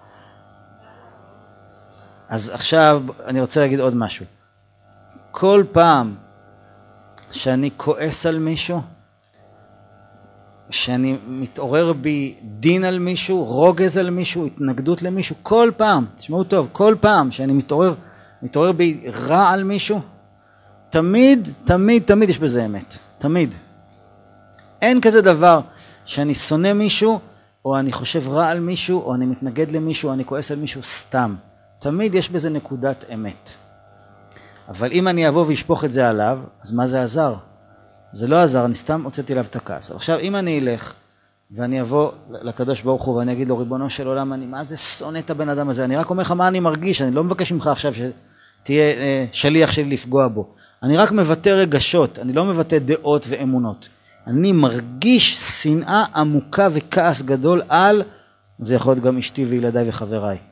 אז עכשיו אני רוצה להגיד עוד משהו. כל פעם שאני כועס על מישהו, שאני מתעורר בי דין על מישהו, רוגז על מישהו, התנגדות למישהו, כל פעם, תשמעו טוב, כל פעם שאני מתעורר בי רע על מישהו, תמיד יש בזה אמת, תמיד. אין כזה דבר שאני שונא מישהו, או אני חושב רע על מישהו, או אני מתנגד למישהו, או אני כועס על מישהו סתם. תמיד יש בזה נקודת אמת. אבל אם אני אבוא וישפוך את זה עליו, אז מה זה עזר? זה לא עזר, אני סתם הוצאתי עליו את הכעס. עכשיו, אם אני אלך, ואני אבוא לקדוש ברוך הוא, ואני אגיד לו, ריבונו של עולם, מה זה שונא את הבן אדם הזה? אני רק אומר לך מה אני מרגיש, אני לא מבקש ממך עכשיו שתהיה שליח שלי לפגוע בו. אני רק מבטא רגשות, אני לא מבטא דעות ואמונות. אני מרגיש שנאה עמוקה וכעס גדול על, זה יכול להיות גם אשתי וילדיי וחבריי.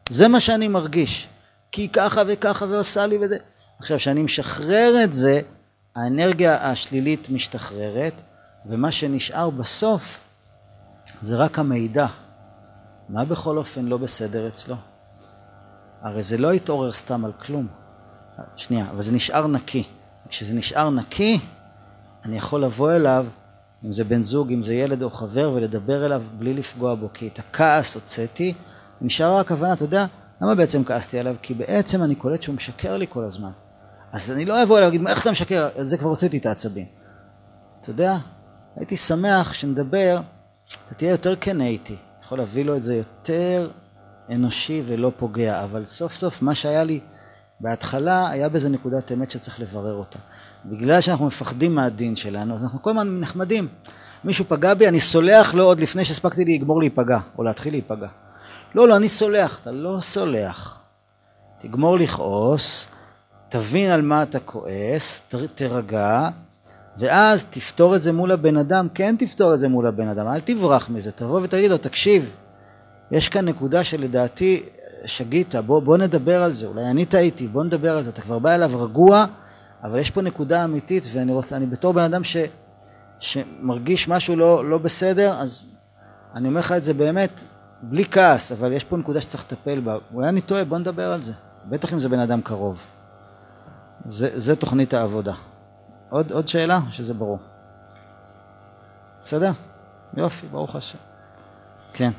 זה מה שאני מרגיש. כי ככה וככה ועושה לי וזה. עכשיו, כשאני משחרר את זה, האנרגיה השלילית משתחררת, ומה שנשאר בסוף, זה רק המידע. מה בכל אופן לא בסדר אצלו? הרי זה לא יתעורר סתם על כלום. שנייה, אבל זה נשאר נקי. כשזה נשאר נקי, אני יכול לבוא אליו, אם זה בן זוג, אם זה ילד או חבר, ולדבר אליו בלי לפגוע בו, כי את הכעס הוצאתי, נשארה רק הבנה, אתה יודע, למה בעצם כעסתי עליו? כי בעצם אני קולט שהוא משקר לי כל הזמן. אז אני לא אבוא אליו, אגיד, איך אתה משקר? על זה כבר הוצאתי את העצבים. אתה יודע, הייתי שמח שנדבר, אתה תהיה יותר כן איתי. יכול להביא לו את זה יותר אנושי ולא פוגע, אבל סוף סוף מה שהיה לי בהתחלה, היה בזה נקודת אמת שצריך לברר אותה. בגלל שאנחנו מפחדים מהדין שלנו, אז אנחנו כל הזמן נחמדים. מישהו פגע בי, אני סולח לו עוד לפני שהספקתי לגמור להיפגע, או להתחיל להיפגע. לא, אני סולח, אתה לא סולח. תגמור לכעוס, תבין על מה אתה כועס, תרגע, ואז תפתור את זה מול הבן אדם, כן תפתור את זה מול הבן אדם, אל תברח מזה, תבוא ותגיד לו, תקשיב, יש כאן נקודה שלדעתי שגית, בוא נדבר על זה, אולי אני טעיתי, בוא נדבר על זה, אתה כבר בא אליו רגוע, אבל יש פה נקודה אמיתית, אני בתור בן אדם שמרגיש משהו לא בסדר, אז אני אומר לך את זה באמת, בלי כעס, אבל יש פה נקודה שצריך לטפל בה, אולי אני טועה, בוא נדבר על זה, בטח אם זה בן אדם קרוב. זה תוכנית העבודה. עוד שאלה? שזה ברור. בסדר? יופי, ברוך השם. כן.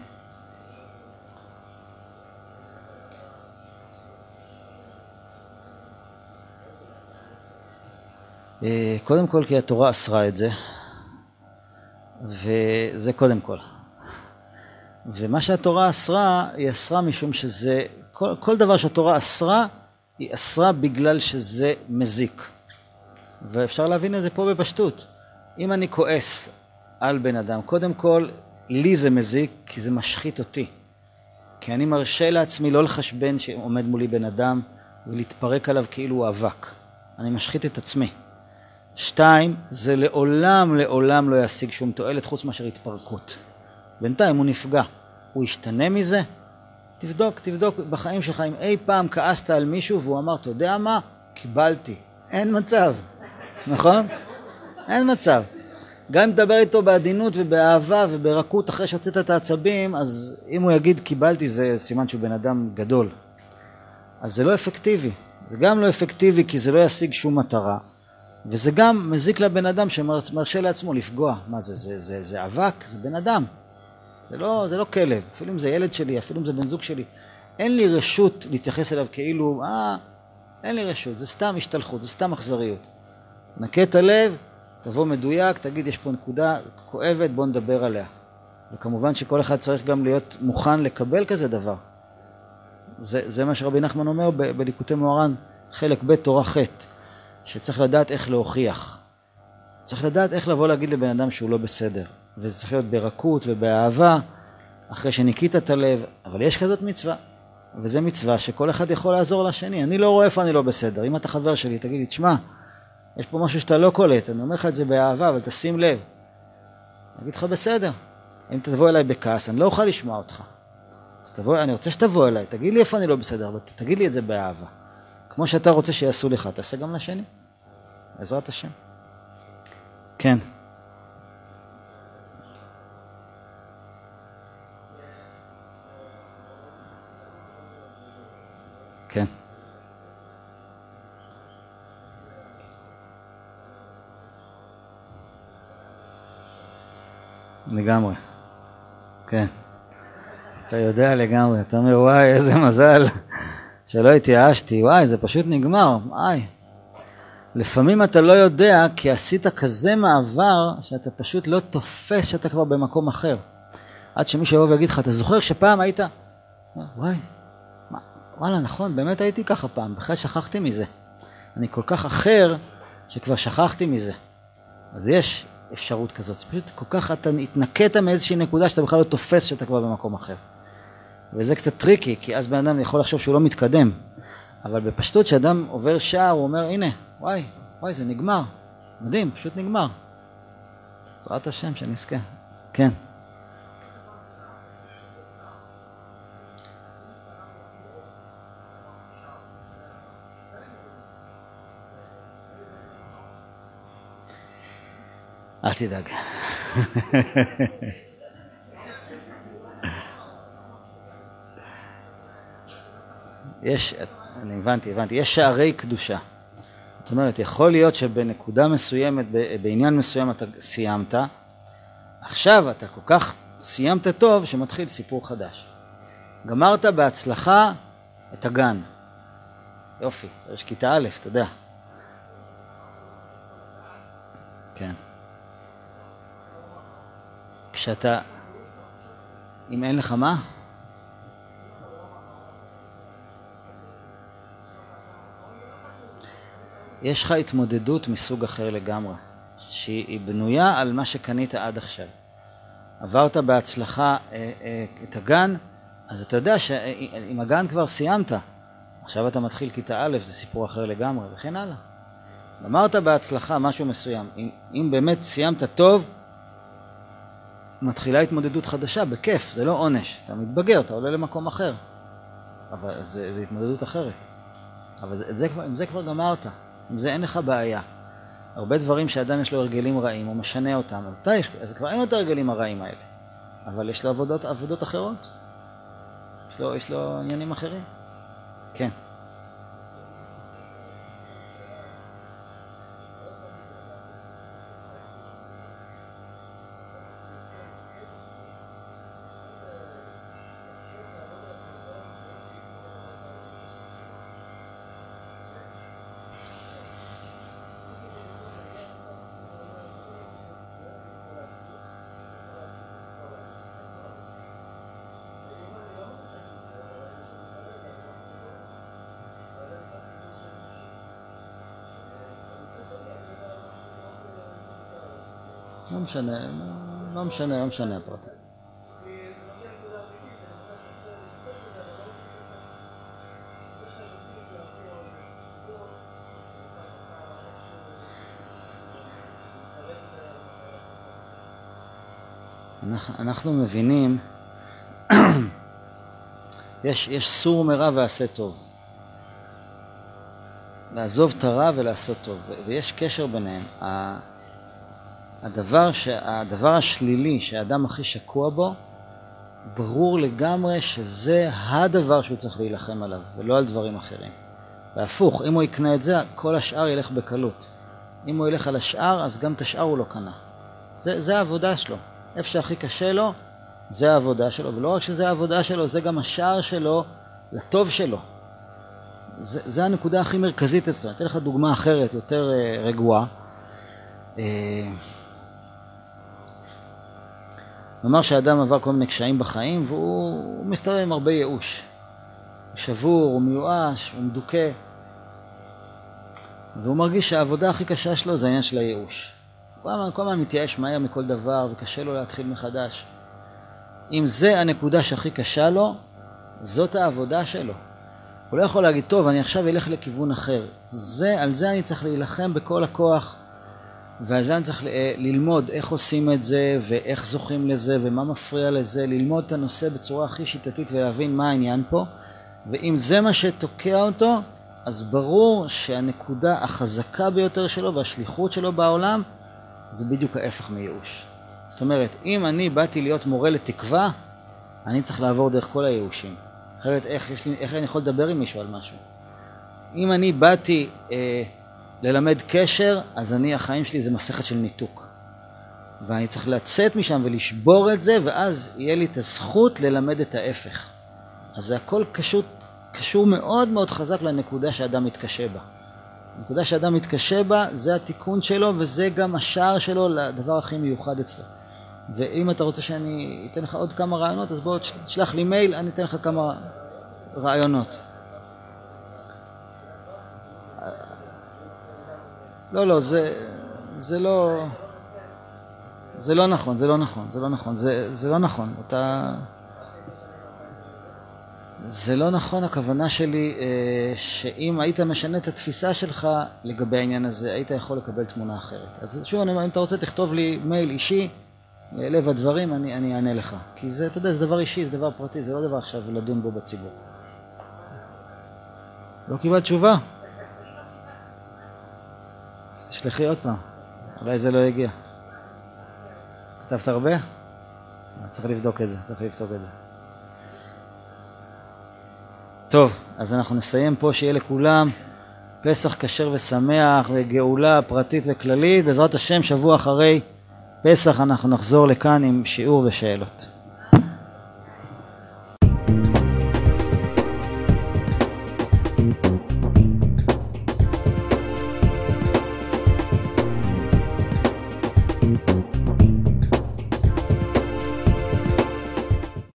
קודם כל כי התורה אסרה את זה, וזה קודם כל. ומה שהתורה אסרה, היא אסרה משום שזה, כל דבר שהתורה אסרה, היא אסרה בגלל שזה מזיק. ואפשר להבין את זה פה בפשטות. אם אני כועס על בן אדם, קודם כל, לי זה מזיק, כי זה משחית אותי. כי אני מרשה לעצמי לא לחשבן שעומד מולי בן אדם, ולהתפרק עליו כאילו הוא אבק. אני משחית את עצמי. 2, זה לעולם לא ישיג שום תועלת חוץ מאשר התפרקות. בינתיים הוא נפגע. הוא ישתנה מזה? תבדוק בחיים שלך, אם אי פעם כעסת על מישהו והוא אמר, אתה יודע מה? קיבלתי. אין מצב. נכון? אין מצב. גם אם תדבר איתו בעדינות ובאהבה וברכות אחרי שהוצאת את העצבים, אז אם הוא יגיד קיבלתי, זה סימן שהוא בן אדם גדול. אז זה לא אפקטיבי. זה גם לא אפקטיבי כי זה לא ישיג שום מטרה. וזה גם מזיק לבן אדם שמרשה לעצמו לפגוע. מה זה? זה אבק, זה בן אדם. זה לא כלב. אפילו אם זה ילד שלי, אפילו אם זה בן זוג שלי. אין לי רשות להתייחס אליו כאילו, אין לי רשות. זה סתם השתלחות, זה סתם אכזריות. נקה את הלב, תבוא מדויק, תגיד יש פה נקודה כואבת, בוא נדבר עליה. וכמובן שכל אחד צריך גם להיות מוכן לקבל כזה דבר. זה מה שרבי נחמן אומר בליקוטי מוהר"ן, חלק ב' תורה ח', שצריך לדעת איך להוכיח. צריך לדעת איך לבוא להגיד לבן אדם שהוא לא בסדר. וזה צריך להיות ברכות ובאהבה, אחרי שניקית את הלב, אבל יש כזאת מצווה. וזה מצווה שכל אחד יכול לעזור לשני. אני לא רואה איפה אני לא בסדר. אם אתה חבר שלי, תגיד לי, תשמע, יש פה משהו שאתה לא קולט, אני אומר לך את זה באהבה, אבל תשים לב. אני אגיד לך בסדר. אם תבוא אליי בכעס, אני לא אוכל לשמוע אותך. אז אני רוצה שתבוא אליי, תגיד לי איפה אני לא בסדר, אבל תגיד לי את זה באהבה. כמו שאתה רוצה שיעשו לך, תעשה גם לשני. בעזרת השם. כן. כן. לגמרי. כן. אתה יודע לגמרי, אתה אומר וואי איזה מזל שלא התייאשתי, וואי זה פשוט נגמר, וואי. לפעמים אתה לא יודע כי עשית כזה מעבר שאתה פשוט לא תופס שאתה כבר במקום אחר. עד שמישהו יבוא ויגיד לך, אתה זוכר שפעם היית? וואי, וואלה נכון, באמת הייתי ככה פעם, בכלל שכחתי מזה. אני כל כך אחר שכבר שכחתי מזה. אז יש אפשרות כזאת, זה פשוט כל כך אתה התנקית מאיזושהי נקודה שאתה בכלל לא תופס שאתה כבר במקום אחר. וזה קצת טריקי, כי אז בן אדם יכול לחשוב שהוא לא מתקדם. אבל בפשטות שאדם עובר שער, הוא אומר, הנה, וואי, זה נגמר. מדהים, פשוט נגמר. בעזרת השם שנזכה. כן. אל תדאג. אני הבנתי, יש שערי קדושה. זאת אומרת, יכול להיות שבנקודה מסוימת, בעניין מסוים אתה סיימת, עכשיו אתה כל כך סיימת טוב שמתחיל סיפור חדש. גמרת בהצלחה את הגן. יופי, יש כיתה א', אתה יודע. כן. כשאתה, אם אין לך מה? יש לך התמודדות מסוג אחר לגמרי, שהיא בנויה על מה שקנית עד עכשיו. עברת בהצלחה את הגן, אז אתה יודע שעם הגן כבר סיימת. עכשיו אתה מתחיל כיתה א', זה סיפור אחר לגמרי, וכן הלאה. אמרת בהצלחה משהו מסוים. אם באמת סיימת טוב, מתחילה התמודדות חדשה, בכיף, זה לא עונש. אתה מתבגר, אתה עולה למקום אחר. אבל זה התמודדות אחרת. אבל עם זה כבר גמרת. עם זה אין לך בעיה. הרבה דברים שאדם יש לו הרגלים רעים, הוא משנה אותם, אז כבר אין לו את הרגלים הרעים האלה. אבל יש לו עבודות אחרות. יש לו עניינים אחרים. כן. לא משנה הפרטים. אנחנו מבינים, יש סור מרע ועשה טוב. לעזוב את הרע ולעשות טוב, ויש קשר ביניהם. הדבר השלילי שהאדם הכי שקוע בו, ברור לגמרי שזה הדבר שהוא צריך להילחם עליו, ולא על דברים אחרים. והפוך, אם הוא יקנה את זה, כל השאר ילך בקלות. אם הוא ילך על השאר, אז גם את השאר הוא לא קנה. זה העבודה שלו. איפה שהכי קשה לו, זה העבודה שלו. ולא רק שזה העבודה שלו, זה גם השאר שלו לטוב שלו. זה הנקודה הכי מרכזית אצלו. אני אתן לך דוגמה אחרת, יותר רגועה. נאמר שהאדם עבר כל מיני קשיים בחיים, והוא מסתובב עם הרבה ייאוש. הוא שבור, הוא מיואש, הוא מדוכא. והוא מרגיש שהעבודה הכי קשה שלו זה העניין של הייאוש. כל הזמן מתייאש מהר מכל דבר, וקשה לו להתחיל מחדש. אם זה הנקודה שהכי קשה לו, זאת העבודה שלו. הוא לא יכול להגיד, טוב, אני עכשיו אלך לכיוון אחר. על זה אני צריך להילחם בכל הכוח, ועל זה אני צריך ללמוד איך עושים את זה, ואיך זוכים לזה, ומה מפריע לזה, ללמוד את הנושא בצורה הכי שיטתית ולהבין מה העניין פה. ואם זה מה שתוקע אותו, אז ברור שהנקודה החזקה ביותר שלו והשליחות שלו בעולם, זה בדיוק ההפך מייאוש. זאת אומרת, אם אני באתי להיות מורה לתקווה, אני צריך לעבור דרך כל הייאושים. אחרת, איך אני יכול לדבר עם מישהו על משהו? אם אני באתי ללמד קשר, אז החיים שלי זה מסכת של ניתוק. ואני צריך לצאת משם ולשבור את זה, ואז יהיה לי את הזכות ללמד את ההפך. אז זה הכל קשור מאוד מאוד חזק לנקודה שאדם מתקשה בה. הנקודה שאדם מתקשה בה, זה התיקון שלו, וזה גם השער שלו לדבר הכי מיוחד אצלו. ואם אתה רוצה שאני אתן לך עוד כמה רעיונות, אז בוא תשלח לי מייל, אני אתן לך כמה רעיונות. לא, זה לא נכון, זה לא נכון. זה לא נכון, הכוונה שלי שאם היית משנה את התפיסה שלך לגבי העניין הזה, היית יכול לקבל תמונה אחרת. אז שוב, אם אתה רוצה, תכתוב לי מייל אישי, לב הדברים, אני אענה לך. כי זה, אתה יודע, זה דבר אישי, זה דבר פרטי, זה לא דבר עכשיו לדון בו בציבור. לא קיבלת תשובה? אז תשלחי עוד פעם, אולי זה לא יגיע. כתבת הרבה? צריך לבדוק את זה, טוב, אז אנחנו נסיים פה, שיהיה לכולם פסח כשר ושמח וגאולה פרטית וכללית. בעזרת השם שבוע אחרי פסח אנחנו נחזור לכאן עם שיעור ושאלות.